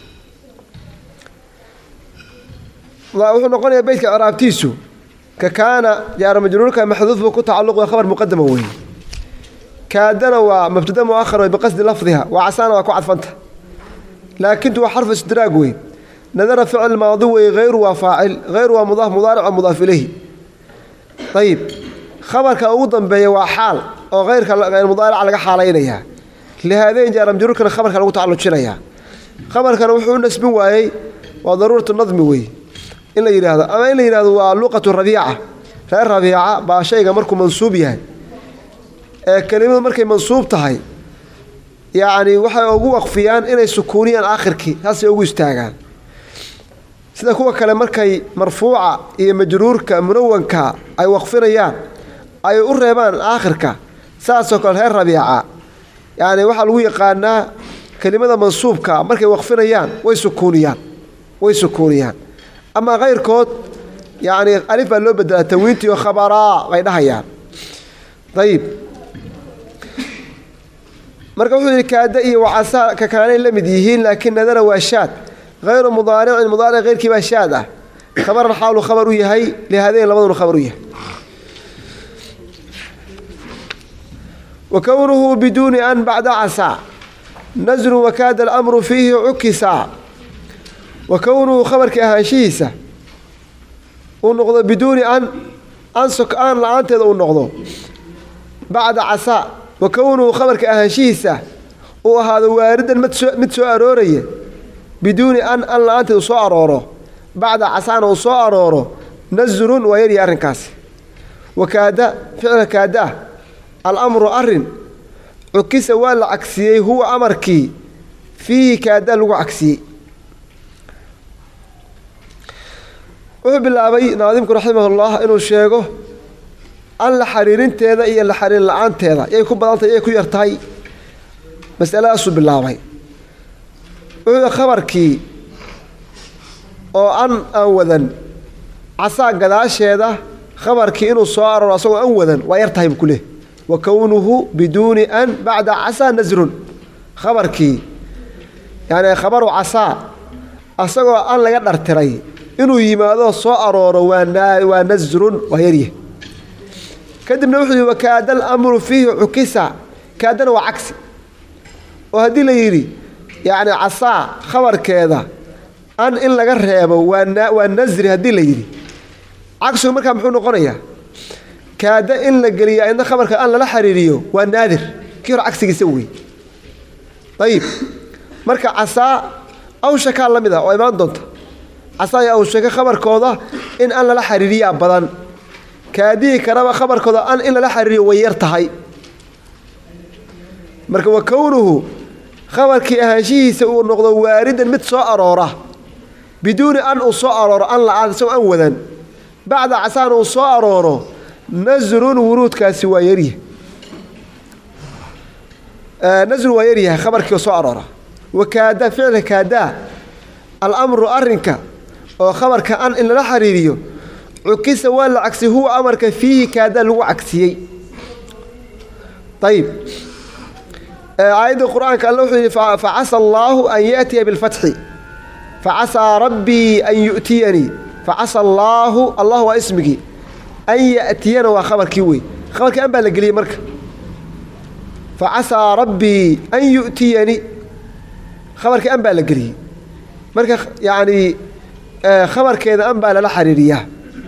wuxuu noqonayaa beydka ciraabtiisu ka kaana jaara majruurka maxduuf buu ku tacalluq waa khabar muqadama weeye kaadana waa mubtada muakhar way biqasdi lafdiha waa casaana waa ku cadfanta laakintu waa xarfu istidraag wey nadara ficil maadi wey hayru waa faacil hayru waa mudaaf mudaaric waa mudaaf ilayhi ayib khabarka ugu dambeeya waa xaal oo hayrka hayr mudaarica laga xaalaynayaa lihaadayn jaara majruurkana khabarka lagu tacalluqinayaa khabarkana wuxuu u nasbin waayey waa daruuratu nadmi wey in la yidhaahdo ama in la yidhahdo waa luqatu rabiica reer rabiica baa shayga markuu mansuub yahay ee kelimadu markay mansuub tahay yacni waxay ugu waqfiyaan inay sukuuniyaan aakhirkii saasay ugu istaagaan sida kuwa kale markay marfuuca iyo majruurka munawanka ay waqfinayaan ay u reebaan aakhirka saasoo kale reer rabiica yacni waxaa lagu yaqaanaa kelimada mansuubka markay waqfinayaan way sukuuniyaan way sukuuniyaan ama kayrkood yani alif baa loo bedelaa tanwiintii oo khabaraa bay dhahayaan ayib marka wuxuu yidhi kaada iyo wacasaa ka kaanay la mid yihiin laakiin nadara waa shaad hayru mudaaricin mudaaric hayrkii baa shaad ah khabaran xaaluu khabar u yahay lihaadayn labadunu khabar u yahay wa kownuhu biduuni an bacda casaa nasru wakaada alamru fiihi cukisaa wa kownuhu khabarkii ahaanshihiisa uu noqdo biduuni an an an la-aanteeda uu noqdo bacda casaa wa kownuhu khabarka ahaanshihiisa uu ahaado waaridan mid soo arooraya biduuni an an la-aanteeda uu soo arooro bacda casaana uu soo arooro nasrun waa yarya arrinkaasi wakaada ficilka kaada ah alamru arin cukisa waa la cagsiyey huwa amarkii fiihi kaada lagu cagsiyey wuxuu bilaabay naadimku raximahullah inuu sheego an la xariirinteeda iyo la xariir la-aanteeda yay ku badantahay yay ku yartahay masaladaasuu bilaabay wuxuu khabarkii oo an aan wadan casaa gadaasheeda khabarkii inuu soo arooro asagoo an wadan waa yar tahay buu ku leh wa kownuhu biduuni an bacda casaa nasrun khabarkii yani khabaru casaa asagoo an laga dhartiray inuu yimaado soo arooro waa nasrun waa yarye kadibna wuxuu yihi wakaada alamru fiihi cukisa kaadana waa cagsi oo haddii la yidhi yacni casaa khabarkeeda an in laga reebo waa nasri haddii la yidhi cagsigu markaa muxuu noqonayaa kaada in la geliya inna khabarka an lala xariiriyo waa naadir kii hor cagsigiisa wey ayib marka casaa awshakaa la mid ah oo imaan doonta casaa iyo awshaka khabarkooda in an lala xariiriyaa badan kaadihii karaba khabarkooda an in lala xariiriyo way yar tahay marka wa kownuhu khabarkii ahaanshihiisa uu noqdo waaridan mid soo aroora biduuni an uu soo arooro an la-aan isagoo an wadan bacda casaana uu soo arooro nasrun wuruudkaasi waa yaryahay nasrun waa yaryahay khabarkii soo aroora wakaada ficilka kaadaa alamru arrinka oo khabarka an in lala xiriiriyo cukisa waa la cagsi huwa amarka fiihi kaadaa lagu cagsiyey ayib aayadda qur-aanka alla wuxuu yidhi facasa allaahu an yaأtiya bilfatxi facasaa rabbii an yu'tiyanii facasa allaahu allah waa ismigii an ya'tiyana waa khabarkii wey khabarkii an baa la geliyey marka facasaa rabbii an yu'tiyanii khabarkii an baa la geliyey marka yacni khabarkeeda an baa lala xiriiriyaa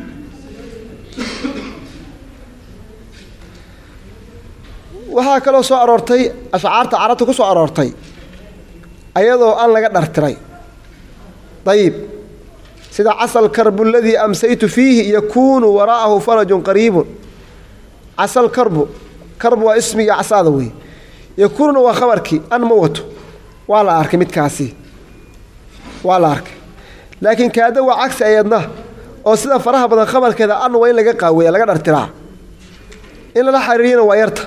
waxaa kaloo soo aroortay ashcaarta carabta ku soo aroortay ayadoo an laga dhartiray ayib sida casa alkarbu aladii amsaytu fiihi yakuunu waraa'ahu farajun qariibun casa alkarbu karbu waa ismigii casaada wey yakuununa waa khabarkii an ma wato waa la arkay midkaasi waa la arkay laakiin kaada waa cagsi ayadna oo sida faraha badan khabarkeeda an waa in laga qaaweeya laga dhartiraa in lala xiriiriyana waa yarta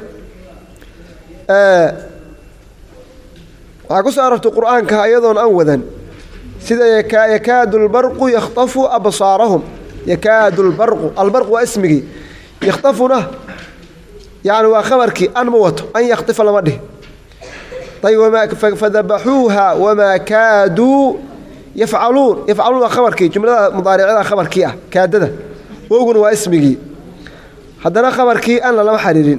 waxaa ku soo aroortay qur-aanka ayadoon an wadan sida yakaadu albarqu yakhtafu absaarahum yakaadu albarqu albarqu waa ismigii yakhtafuna yani waa khabarkii an ma wato an yakhtifa lama dhihi ayb fadabaxuuha wamaa kaaduu yafcaluun yafcaluun waa khabarkii jumlada mudaaricada khabarkii ah kaadada wowguna waa ismigii haddana khabarkii an lalama xiriirin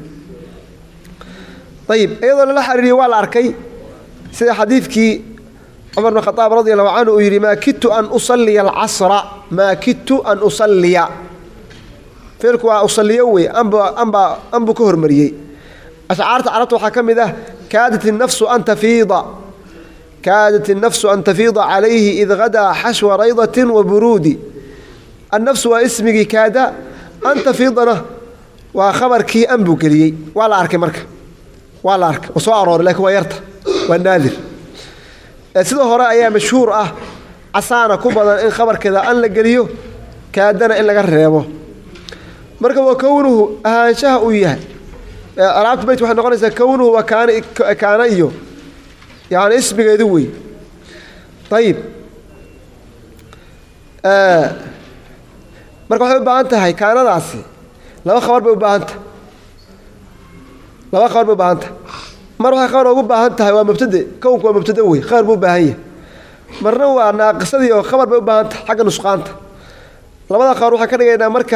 ayib iyadoo lala xiriiriyo waa la arkay sida xadiidkii cumar bn khaaab radi allahu canhu uu yidhi maa kidtu an usalliya alcasra maa kidtu an usalliya ficilku waa usalliyo wey anba anbaa anbuu ka hormariyey ashcaarta carabta waxaa ka mid ah kaadat innafsu an tafiida kaadat innafsu an tafiida calayhi id hadaa xashwa raydatin wa buruudi annafsu waa ismigii kaada an tafiidana waa khabarkii an buu geliyey waa la arkay marka waa la arkay waa soo arooray lakiin waa yarta waa naadir sida hore ayaa mashhuur ah casaana ku badan in khabarkeeda an la geliyo kaadana in laga reebo marka waa kownuhu ahaanshaha uu yahay alaabta bayt waxay noqonaysaa kownuhu waa kaana kaana iyo yani ismigeedu wey ayib marka waxay u baahan tahay kaanadaasi laba khabar bay u baahan tahay laba khabar bay u baahan tahay mar waxay khabar ugu baahan tahay waa mubtade kownku waa mubtade wey khabar buu u baahan yahay marna waa naaqisadii oo khabar bay u baahan tahay xagga nusqaanta labada khabar waxaan ka dhigaynaa marka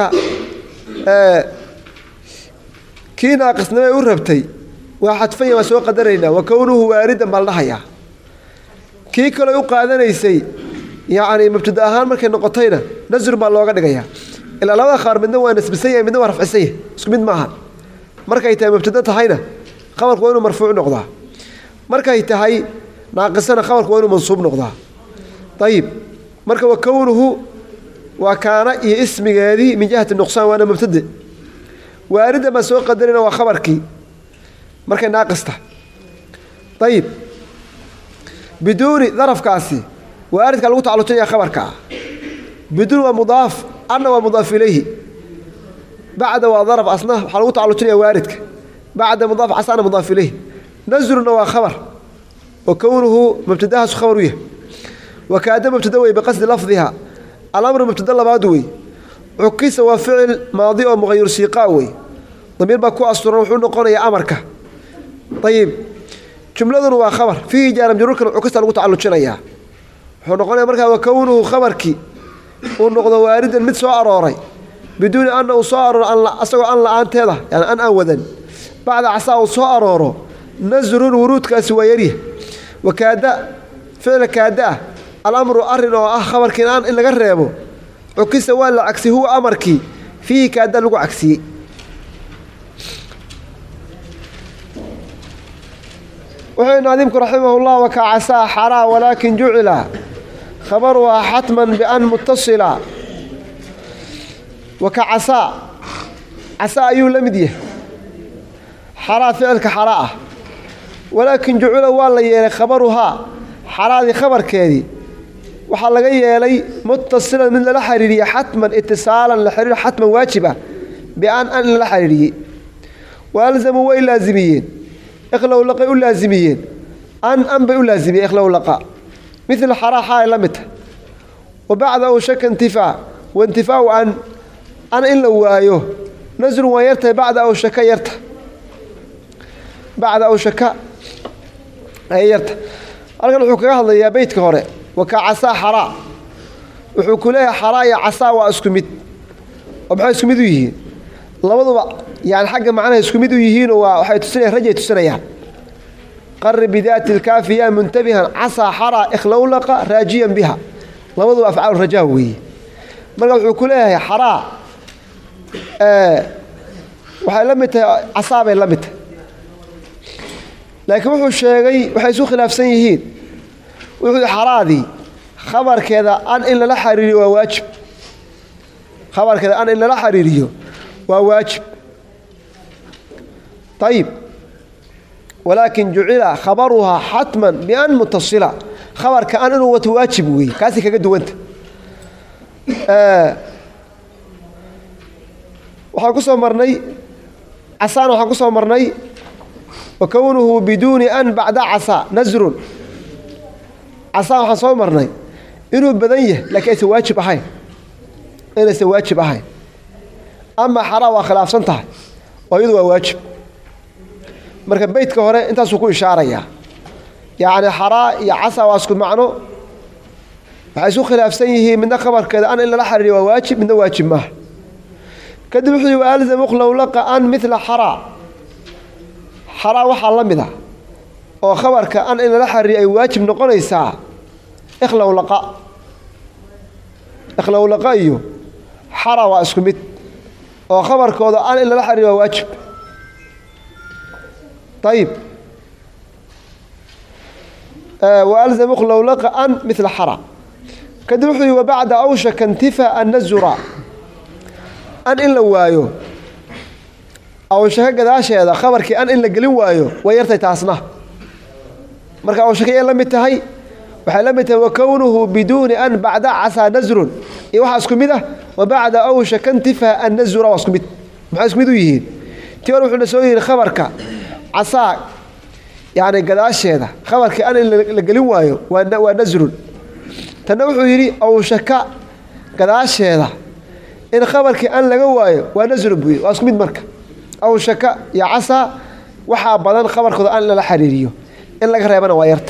kii naaqisnimay u rabtay waa xadfanya waa soo qadaraynaa wa kownuhu waaridan baa la dhahayaa kii kale u qaadanaysay yacni mubtada ahaan markay noqotayna nasrun baa looga dhigayaa ilaa labada khabar midna waa nasbisan yahay midna waa rafcisan yahay isku mid maaha markay tahay mubtada tahayna khabarku waa inuu marfuuc noqdaa markay tahay naaqisana khabarku waa inuu mansuub noqdaa ayib marka wa kownuhu waa kaana iyo ismigeedii min jihati nuqsaan waana mubtade waaridan baan soo qadarina waa khabarkii markay naaqis tahay ayib biduuni darafkaasi waaridka lagu tacalujinaya khabarka ah biduun waa mudaaf anna waa mudaaf ilayhi bacda waa daraf asna waxaa lagu tacalujinaya waaridka bacda mudaaf casana mudaaf ilayhi nasruna waa khabar wa kownuhu mubtadahaasu khabar u yahay wakaada mubtada wey biqasdi lafdiha alamru mubtada labaad wey cukisa waa ficil maadi oo muqayir siiqaa wey damiir baa ku asturan wuxuu noqonayaa amarka ayib jumladuna waa khabar fiihi jaara majruurkan cukista lagu tacalujinayaa wuxuu noqonayaa markaa wa kownuhu khabarkii uu noqdo waaridan mid soo arooray biduuni anna uu soo arooro asagoo an la-aanteeda yani an aan wadan bacda casaa uu soo arooro nasrun wuruudkaasi waa yarya wakaada ficila kaada ah alamru arrin oo ah khabarkiin aan in laga reebo cukisa waa la cagsi huwa amarkii fiihi kaada lagu cagsiyey wuxuu naadimku raximahullah wakaa casaa xaraa walaakin jucila khabaruhaa xatman bian mutasila waka casaa casaa ayuu la mid yahay xaraa ficilka xaraa ah ولكن جعل والله يلي خبرها حرادي خبر كذي وحلقة يلي متصلا من الحريرية حتما اتصالا لحرير حتما واجبة بأن أن الحريرية والزموا وين لازميين اخلوا لقى لازميين أن أن بيقول لازمي اخلوا لقى مثل حراحة لمته وبعد أو شك انتفاع وانتفاع أن أن إلا وايوه نزل ويرته بعد أو شك يرته بعد أو شك يرته أنا قال حكى هذا يا بيت كهرة وكعصا حراء وحكوا له حراء يا عصا وأسكمت وبحي اسكمتوا يهين لبضوا يعني حاجة معنا اسكمتوا يهين وحي تسنى رجع تسنى يعني قرب بذات الكافية منتبها عصا حراء إخلولق راجيا بها لبضوا أفعال رجاوي ما قال حكوا له حراء آه وحي لمت عصابة لمت لكن وحو الشيغي وحي سو خلاف سيهين وحو حرادي خبر كذا أن إلا لا حريري وواجب خبر كذا أن إلا لا حريري وواجب طيب ولكن جعل خبرها حتما بأن متصلة خبر كأن إنه وتواجب وي كاسي كقد وانت آه وحاكو مرني عسان وحاكو مرني وكونه بدون أن بعد عصا نزر عصا وحاكو مرني إنه بدنيه لكن يسواجب أهين إنه يسواجب أهين أما حرا وخلاف سنتها ويدوى واجب مركب بيت كهرة أنت سكون إشارة يعني حرا يا عصا واسكت معنه فحيسو خلاف سيه من خبر كذا أنا إلا لحري وواجب من واجب ما كذب وحي وألزم أخلو لقى أن مثل حرا حرا وحلمها وخبر كأن إلا لحري أي واجب نقول يساع اخلو لقى اخلو لقى أيوه حرا واسكت وخبر كذا أن إلا لحري وواجب طيب آه وألزم أخلو لقى أن مثل حرا كدوحي وبعد أوشك انتفاء النزراء أن إلا وايو أوشك قداش هذا خبرك أن إلا قلي وايو ويرتي تاسنه مركا أوشك إلا متهي وحلمته وكونه بدون أن بعد عسى نزر يوحى اسكمده وبعد أوشك انتفاء النزراء واسكمد محا اسكمدو يهين تيور وحنا سويه خبرك عسى يعني قداش هذا خبرك أن إلا قلي وايو ونزر تنوحوا يري أو شكاء قداش هذا إن خبرك أن لقوايه ونزل بوي واسكمد مركا أو شكاء يا عسى وحا بدن خبرك أن لا حريريو إن لك ريبنا ويرت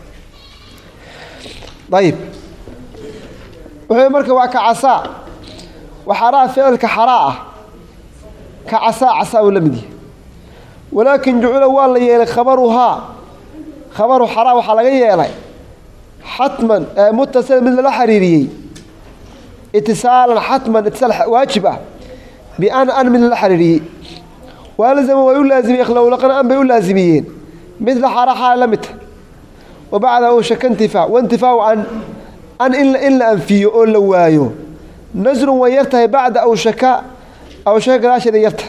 طيب وحي مركا وكا عسى وحراء فعلك حراء كعسى عسى ولمدي ولكن جعل والله يلي خبرها خبر حراء وحلقية يلي حتما متصل من الحريري اتصالا حتما اتصال واجبة بأن أن من الحريري ولازم ويقول لازم يخلو لقنا أن بيقول لازميين مثل حرحة لمت وبعده شك انتفاع وانتفاع عن أن إلا إلا أن فيه أول لوايو نزر ويرته بعد أو شكاء أو شك راشد يرته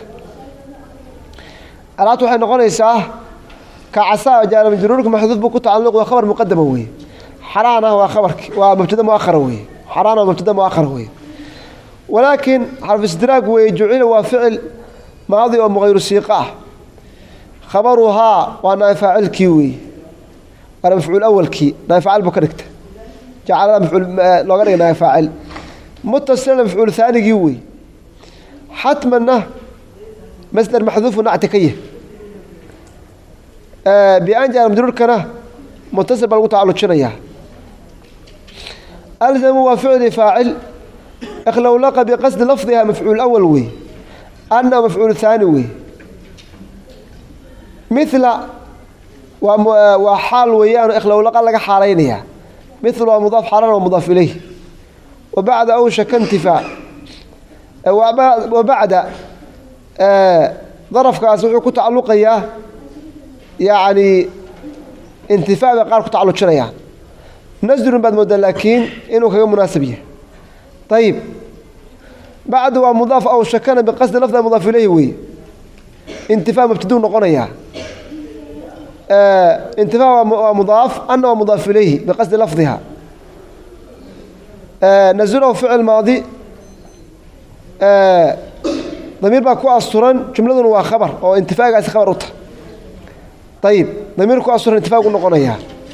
أراتو حين نقول إساه كعسى جاء من جرورك محذوف بكو تعلق وخبر مقدم هو حرانا وخبرك ومبتدا مؤخر هو حرانا ومبتدا مؤخر هو ولكن حرف استدراك ويجعل وفعل ماضي ومغير السيقاه خبرها وانا فاعل كيوي انا مفعول اول كي انا فاعل بكركت جعل مفعول لو قرينا فاعل متصل مفعول ثاني كيوي حتما مصدر محذوف نعتكيه آه بان جاء مدركنا متصل بالقطع شنيا ألزم وفعل فاعل اخلو لقى بقصد لفظها مفعول أول وي أن مفعول ثاني وي مثل وحال ويان اخلو لقى لك حالينها مثل ومضاف حرارة ومضاف إليه وبعد أوشك انتفاع وبعد آه ظرف كاسوحي كتعلق إياه يعني انتفاع بقار كتعلق شنيا نزل بعد مدة لكن إنه كان مناسبية طيب بعد ومضاف أو شكنا بقصد لفظ مضاف إليه وي انتفاع مبتدون نقنيا آه انتفاع ومضاف أن ومضاف إليه بقصد لفظها آه نزله فعل ماضي آه ضمير باكو أسطرا جملة وخبر أو انتفاع عايز خبر رطة طيب ضمير كو أسطرا انتفاع ونقنيها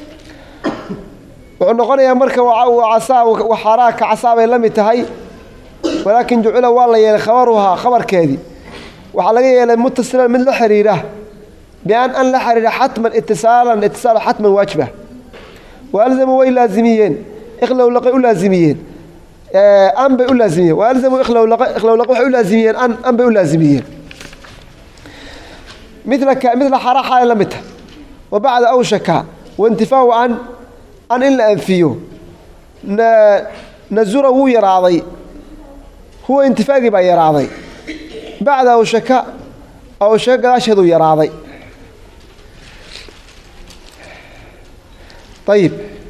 ونقنيها مركة وعصا وحراك عصابة لم يتهي ولكن جعل والله يلي خبرها خبر كذي وحلقة يلي متصلا من الحريرة بأن أن الحريرة حتما اتصالا اتصال حتما واجبه وألزموا وي لازميين إخلوا لقوا لازميين أن بيقول لازميين وألزموا إخلوا لقوا إخلوا لقوا لازميين أن أن بيقول لازميين مثل ك مثل حراحة لمتها وبعد أوشك وانتفاع عن أن إلا أنفيه نزوره هو يراضي هو انتفاقي بقى يراضي بعد أوشك أوشك أشهد يراضي طيب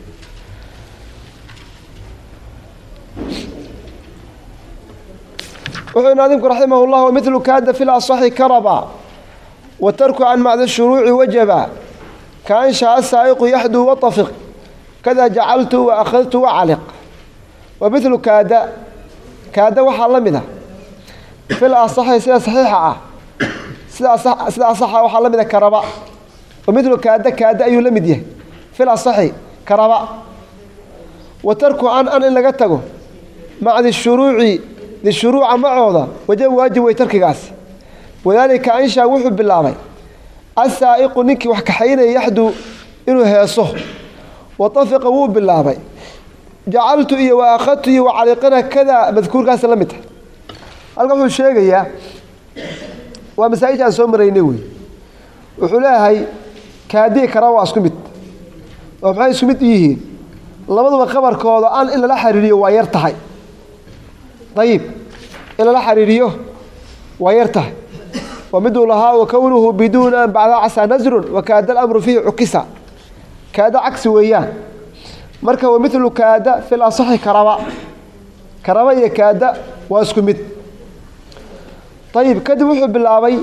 وحين ناظمكم رحمه الله ومثل كاد في الأصح كربا وترك عن بعد الشروع وجبا كان شاء السائق يحدو وطفق كذا جعلت وأخذت وعلق ومثل كاد كاد وحلمنا في الأصح سيدة صحيحة سيدة صح سيدة صح وحلمنا كربا ومثل كاد كاد أي لمديه في الأصح كربا وترك عن أن إلا قتقه مع الشروع للشروع معوضة وجب واجب ويترك قاس وذلك أنشأ وحب بالله السائق نك وحكحين يحدو إنه هيصه وطفق وو بالله جعلت إيه وأخذت إيه وعلقنا كذا مذكور قاس لمته القبل الشيء يا ومساجد عن سمرينوي وحلاها هي كادي كرواس كمت وبحي سمت إيه لما خبر كذا أن إلا لا حريريه ويرتحي طيب إلا لا حريريه ويرتحي ومدوا لها وكونه بدون أن بعد عسى نزر وكاد الأمر فيه عكسا كاد عكس وياه مركا ومثل كاد في الأصح كربا كربا يكاد واسكمت طيب كده وحب بالله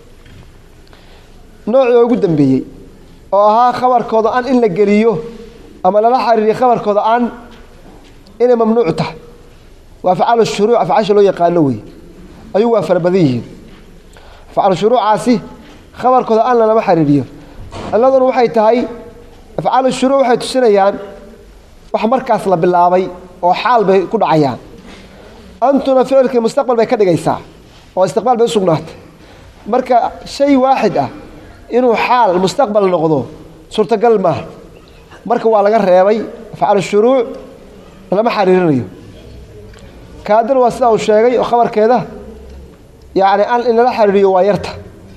نوع يقدم به وها خبر كذا أن إلا جريه أما لا حريري خبر كذا أن إن ممنوعته وأفعال الشروع أفعال لو يقالوي أيوة فربذيه فعل شروع عاسي خبر كذا أن لما حريريه النظر وحي تهي أفعال الشروع وحي تسنيان وحمر كاسلا بالله وحال بكل عيان أنتنا فعلك المستقبل بكذا جيسا واستقبال بسقنات مركا شيء واحد أه إنه حال المستقبل نقضه صورة قلمه مركا وعلى جرى أفعال الشروع لما حريريه كادر وسلا وشيء وخبر كذا يعني أن إن لا حريريه ويرته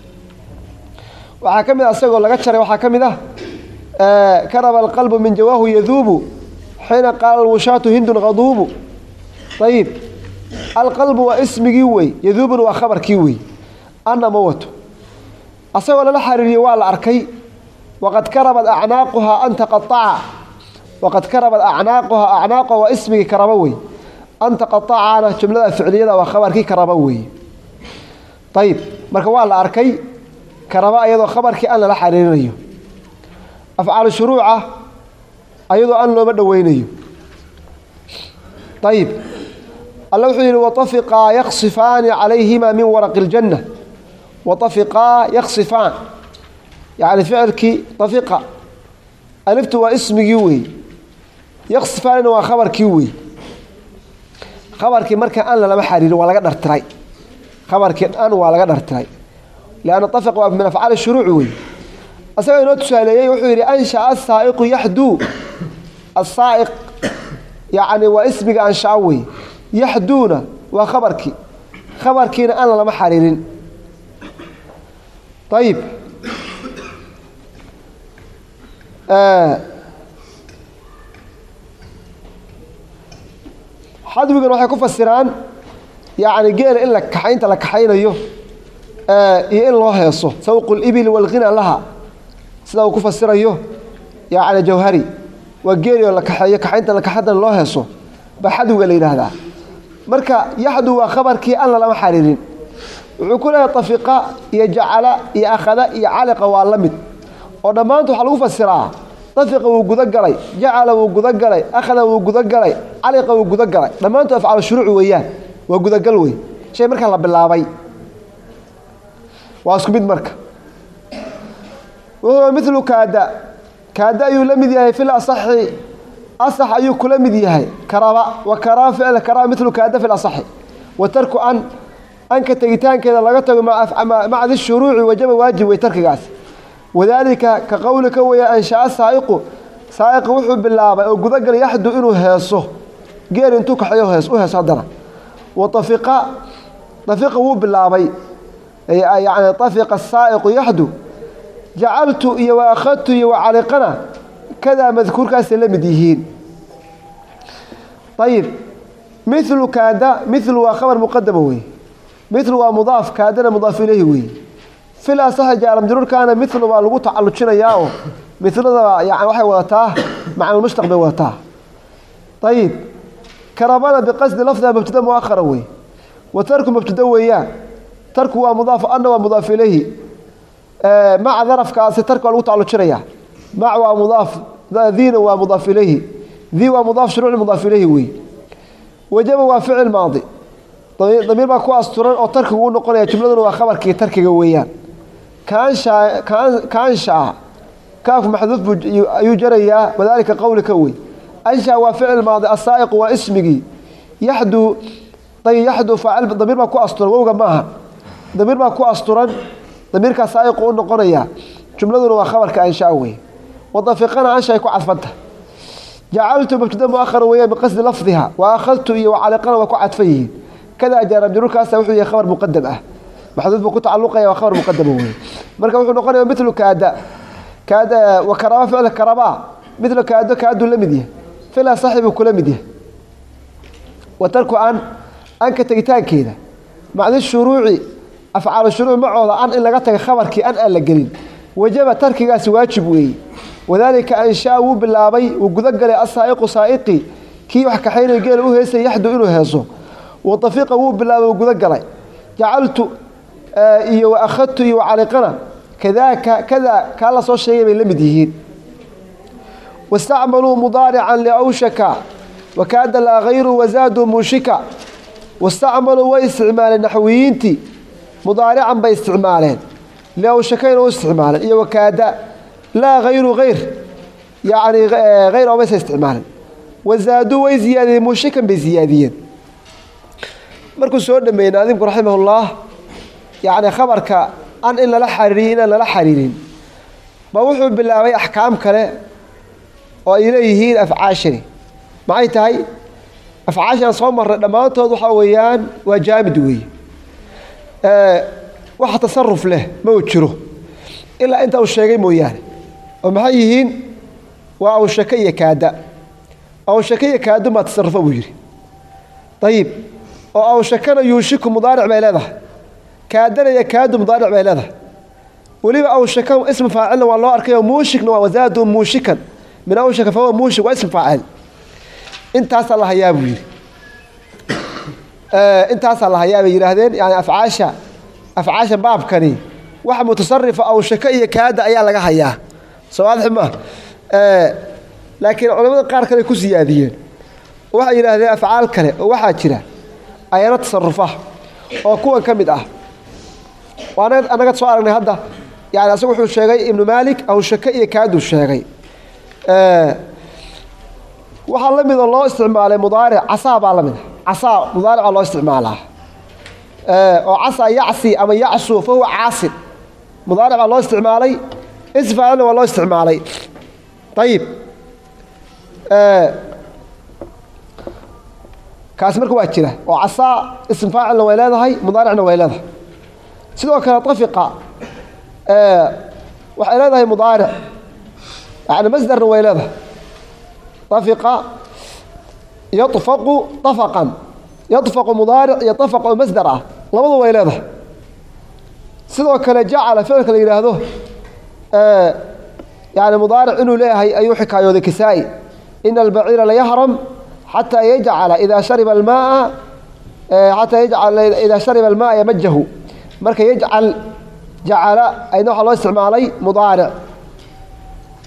وحكم إذا سجل لقى شري وحكم إذا آه كرب القلب من جواه يذوب حين قال الوشاة هند غضوب طيب القلب واسم كيوي يذوب وخبر كيوي أنا موت أسجل لا حريريه ولا أركي وقد كربت أعناقها أن تقطع وقد كربت أعناقها أعناق واسم كربوي أن تقطع على جملة فعلية وخبر كي كربوي طيب مركوا على أركي كرباء أيضا خبر كي أنا لا حريريه أفعال الشروع أيضا أن لو بدوينيه طيب الله حين وطفقا يخصفان عليهما من ورق الجنة وطفقا يخصفان يعني فعلك طفقا ألفت واسم كيوي يخصفان وخبر كيوي خبرك مركا أنا لما حرير ولا قدر تراي خبرك أنا ولا قدر تراي لأن طفق من أفعال الشروع وي أسوي نوت سؤالي وحيري أنشأ السائق يحدو السائق يعني واسمك أنشأوي يحدون وخبرك خبرك أنا لما حريرين طيب آه حد بيقول waxay ku fasiraan yaani geel in la kaxaynta la kaxaynayo ee iyo in loo heeso sawqul ibil wal ghina laha sida uu ku fasirayo yaani jawhari wa geel la kaxayo kaxaynta la kaxadan loo heeso ba xadwiga la yiraahdaa marka yaxdu waa khabarkii aan lama xariirin wuxuu ku leeyahay tafiqa iyo jacala iyo akhada iyo calaqa waa lamid oo dhamaantu waxa lagu fasiraa tafiqa uu guda galay jacala uu guda galay akhada uu guda galay caliqa uu guda galay dhamaantu afcaal shuruuc weeyaan waa guda gal weey shay marka la bilaabay waa isku mid marka وهو مثل كادا كادا يلمد يهي في الأصح أصح أيو كل مد يهي كرابة وكرا فعل كرا مثل كادا في الأصح وترك أن أنك تجتان كذا لقته مع مع ذي الشروع وجب واجب ويترك جاس وذلك كقولك ويا أنشاء سائق سائق وحب بالله أو جذقر يحدو إنه هيصه غير أنتوك حيوه هيص وهيص صدره وطفق طفق هو بالله يعني طفق السائق يحدو جعلت وأخذت وعلقنا كذا مذكور كاس لمديهين طيب مثل كادا مثل وخبر مقدم هو مثل ومضاف كادنا مضاف إليه هو في الأصح جاء المجرور كان مثل ولو تعلقنا ياو مثل يعني واحد وتاه مع المستقبل وتاه طيب كربنا بقصد لفظه مبتدا مؤخر هو وترك مبتدا وياه ترك ومضاف أنه ومضاف إليه آه مع ظرف كاسي ترك ولو تعلقنا ياه مع ومضاف ذين ومضاف إليه ذي ومضاف شروع مضاف إليه هو وجب وفعل ماضي ضمير ما كو أسطوران أو ترك هو نقول يا جملة وخبر كي ترك جويان كان شاء كان كان شاء كاف محذوف يجري وذلك قول كوي أنشأ وفعل ماضي السائق واسمه يحدو طيب يحدو فعل ضمير ما كو أسطور ووجب معها ضمير ما كو أسطوران ضمير كسائق ونقول يا جملة وخبر كأنشأوي وضفقنا أنشأ يكون عطفته جعلت مبتدا مؤخر ويا بقصد لفظها وأخذت وعلقنا وكو عطفيه كذا جاء مجرور كاسا وحي خبر مقدم اه محذوف بكو تعلقه وخبر مقدم هو marka wuxuu noqonayaa mithlu kaada kaada wa karaba fi'l karaba mithlu kaada kaadu lamidiyah fila saaxibu kulamidiyah wa tarku an anka tagitaankeeda macna shuruuci afcaal shuruuc macooda an in laga tago khabarkii an aan la gelin wajaba tarkigaasi waajib weey wadaalika anshaa uu bilaabay uu guda galay asaa'iqu saa'iqi kii wax ka xeynay geel u heesay yaxdu inuu heeso وطفيق أبو بالله وجود قلي جعلت إيه وأخذت إيه وعلقنا كذا كذا كلا صار شيء من لمديهين واستعملوا مضارعا لأوشك وكاد لا غير وزادوا موشكا واستعملوا واستعمال النحويين مضارعا باستعمالين لأوشكين واستعمالا إيه وكاد لا غير غير يعني غير أو بس استعمالا وزادوا وزيادة موشكا بزيادين markuu soo dhameeyay naadimku raximahullah yaani khabarka an in la xariirin la xariirin ba wuxuu bilaabay ahkaam kale oo ay leeyihiin afcaashiri maxay tahay afcaashan soo maray dhamaantood waxa weeyaan waa jaamid weey ee waxa tasarruf leh ma uu jiro ila inta uu sheegay mooyaan oo maxay yihiin waa uu shakaya kaada oo shakaya kaada ma tasarrufa buu yiri طيب أو شكنا يوشك مضارع بيلاده كادنا يكاد مضارع بيلاده وليه أو شكا اسم فاعل والله أركيه موشك وزاد موشكا من أو شك فهو موشك واسم فاعل أنت أصل الله يا أبوي آه أنت أصل الله يا أبوي هذين يعني أفعاشا أفعاشا باب كني واحد متصرف أو شكا يكاد أيا لقاها إياه سؤال حماه آه لكن علماء القار كانوا يكون زيادين واحد يرى هذه أفعال كله واحد كله أيانا تصرفه أو كون كمد أه وأنا أنا قد سؤالني هذا يعني أسوق الشيء ابن مالك أو شكاية كادو الشيء أه وحلا من الله استعماله مضارع عصا على منه عصا مضارع الله استعماله أه وعصا يعصي أما يعصو فهو عاصي مضارع الله استعماله اسم فاعل والله استعماله طيب أه كاس مركو واجره وعصا اسم فاعل ويلاده مضارعنا ويلاده سيدو كان طفق آه وحيلاده مضارع يعني مصدر ويلاده طفق يطفق طفقا يطفق مضارع يطفق مصدره لبض ويلاده سيدو كان جعل فعل كان يراهده آه يعني مضارع انه ليه اي حكايه ذكسائي ان البعير لا يهرم حتى يجعل إذا شرب الماء حتى يجعل إذا شرب الماء يمجه مركا يجعل جعل أي نوع الله استعمالي مضارع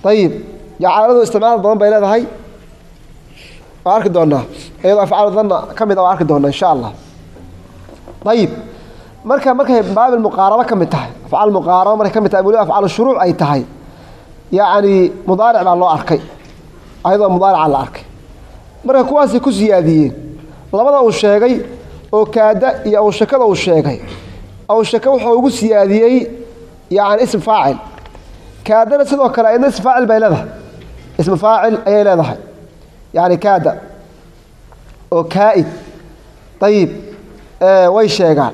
طيب جعلوا استعمال ضمن بين هذا هاي وأرك دونا أيضا أفعال ظن كم إذا وأرك دونا إن شاء الله. طيب مركا مركا باب المقاربة كم تحي أفعال المقاربة مركا كم تقولوا أفعال الشروع أي تحي يعني مضارع مع الله أركي أيضا مضارع على الأرك مركا كواسي كزياديين لماذا أو الشيء أو كاد أو شكل أو الشيء أو شكل وحوق سياديي يعني اسم فاعل كاد سيدو كلا إن اسم فاعل بيلده اسم فاعل أي لده يعني كاد أو كائد. طيب آه ويش قال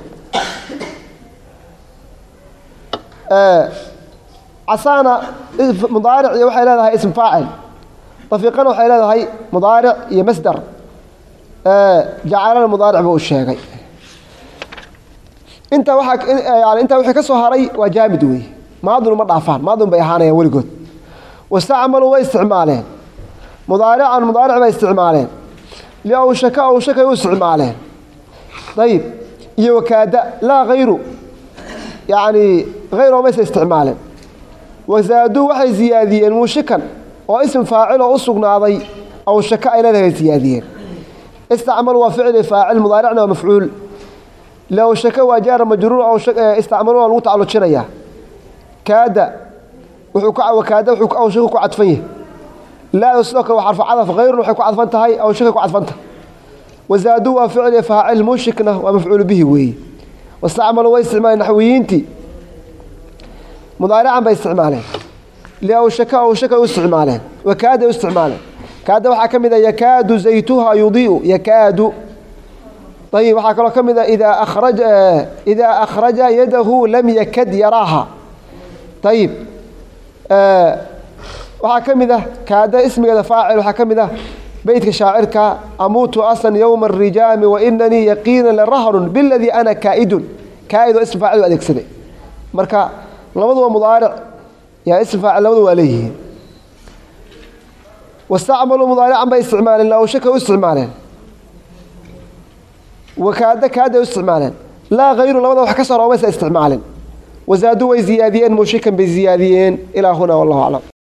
آه عسانا مضارع يوحي لها اسم فاعل طفيقا وحي لها مضارع يمصدر آه جعلنا المضارع بو الشيء انت وحك يعني انت وحي كسو هري وجامد وي ما ظن ما ضعفان ما ظن بيهانه ولغود واستعملوا واستعمالين مضارعا مضارع باستعمالين لأو شكا أو شكا يستعمالين. طيب يوكاد لا غيره يعني غيره ما استعماله وزادوا وحي زيادين مشكا واسم فاعل وأصغنا ضي أو شكا إلى ذلك زيادين. استعملوا فعل فاعل مضارعنا ومفعول لو شكا وجار مجرور أو شكا استعملوا الوط على الشريعة كاد وحكا وكاد وحكا أو شكا عطفيه لا يسلك وحرف عطف غير وحكا عطفنتها هاي أو شكا عطفنتها وزادوا فعل فاعل مشكنا ومفعول به وي واستعملوا واستعمال نحويينتي مضارعا باستعماله لأو شكا أو شكا يستعماله وكاد يستعماله كاد وحكم إذا يكاد زيتها يضيء يكاد. طيب وحكم كم إذا إذا أخرج إذا أخرج يده لم يكد يراها. طيب آه وحكم إذا كاد اسم إذا فاعل وحكم إذا بيتك شاعرك أموت أصلا يوم الرجام وإنني يقينا لرهن بالذي أنا كائد كائد اسم فاعل وأديك سدي مركا لماذا مضارع يا اسم فاعل لماذا عليه واستعملوا مضارعا باستعمال لا وشكا استعمالا وكاد كاد استعمالا لا غير لماذا وحكسر ومس استعمالا وزادوا زيادين مشكا بزيادين إلى هنا والله أعلم.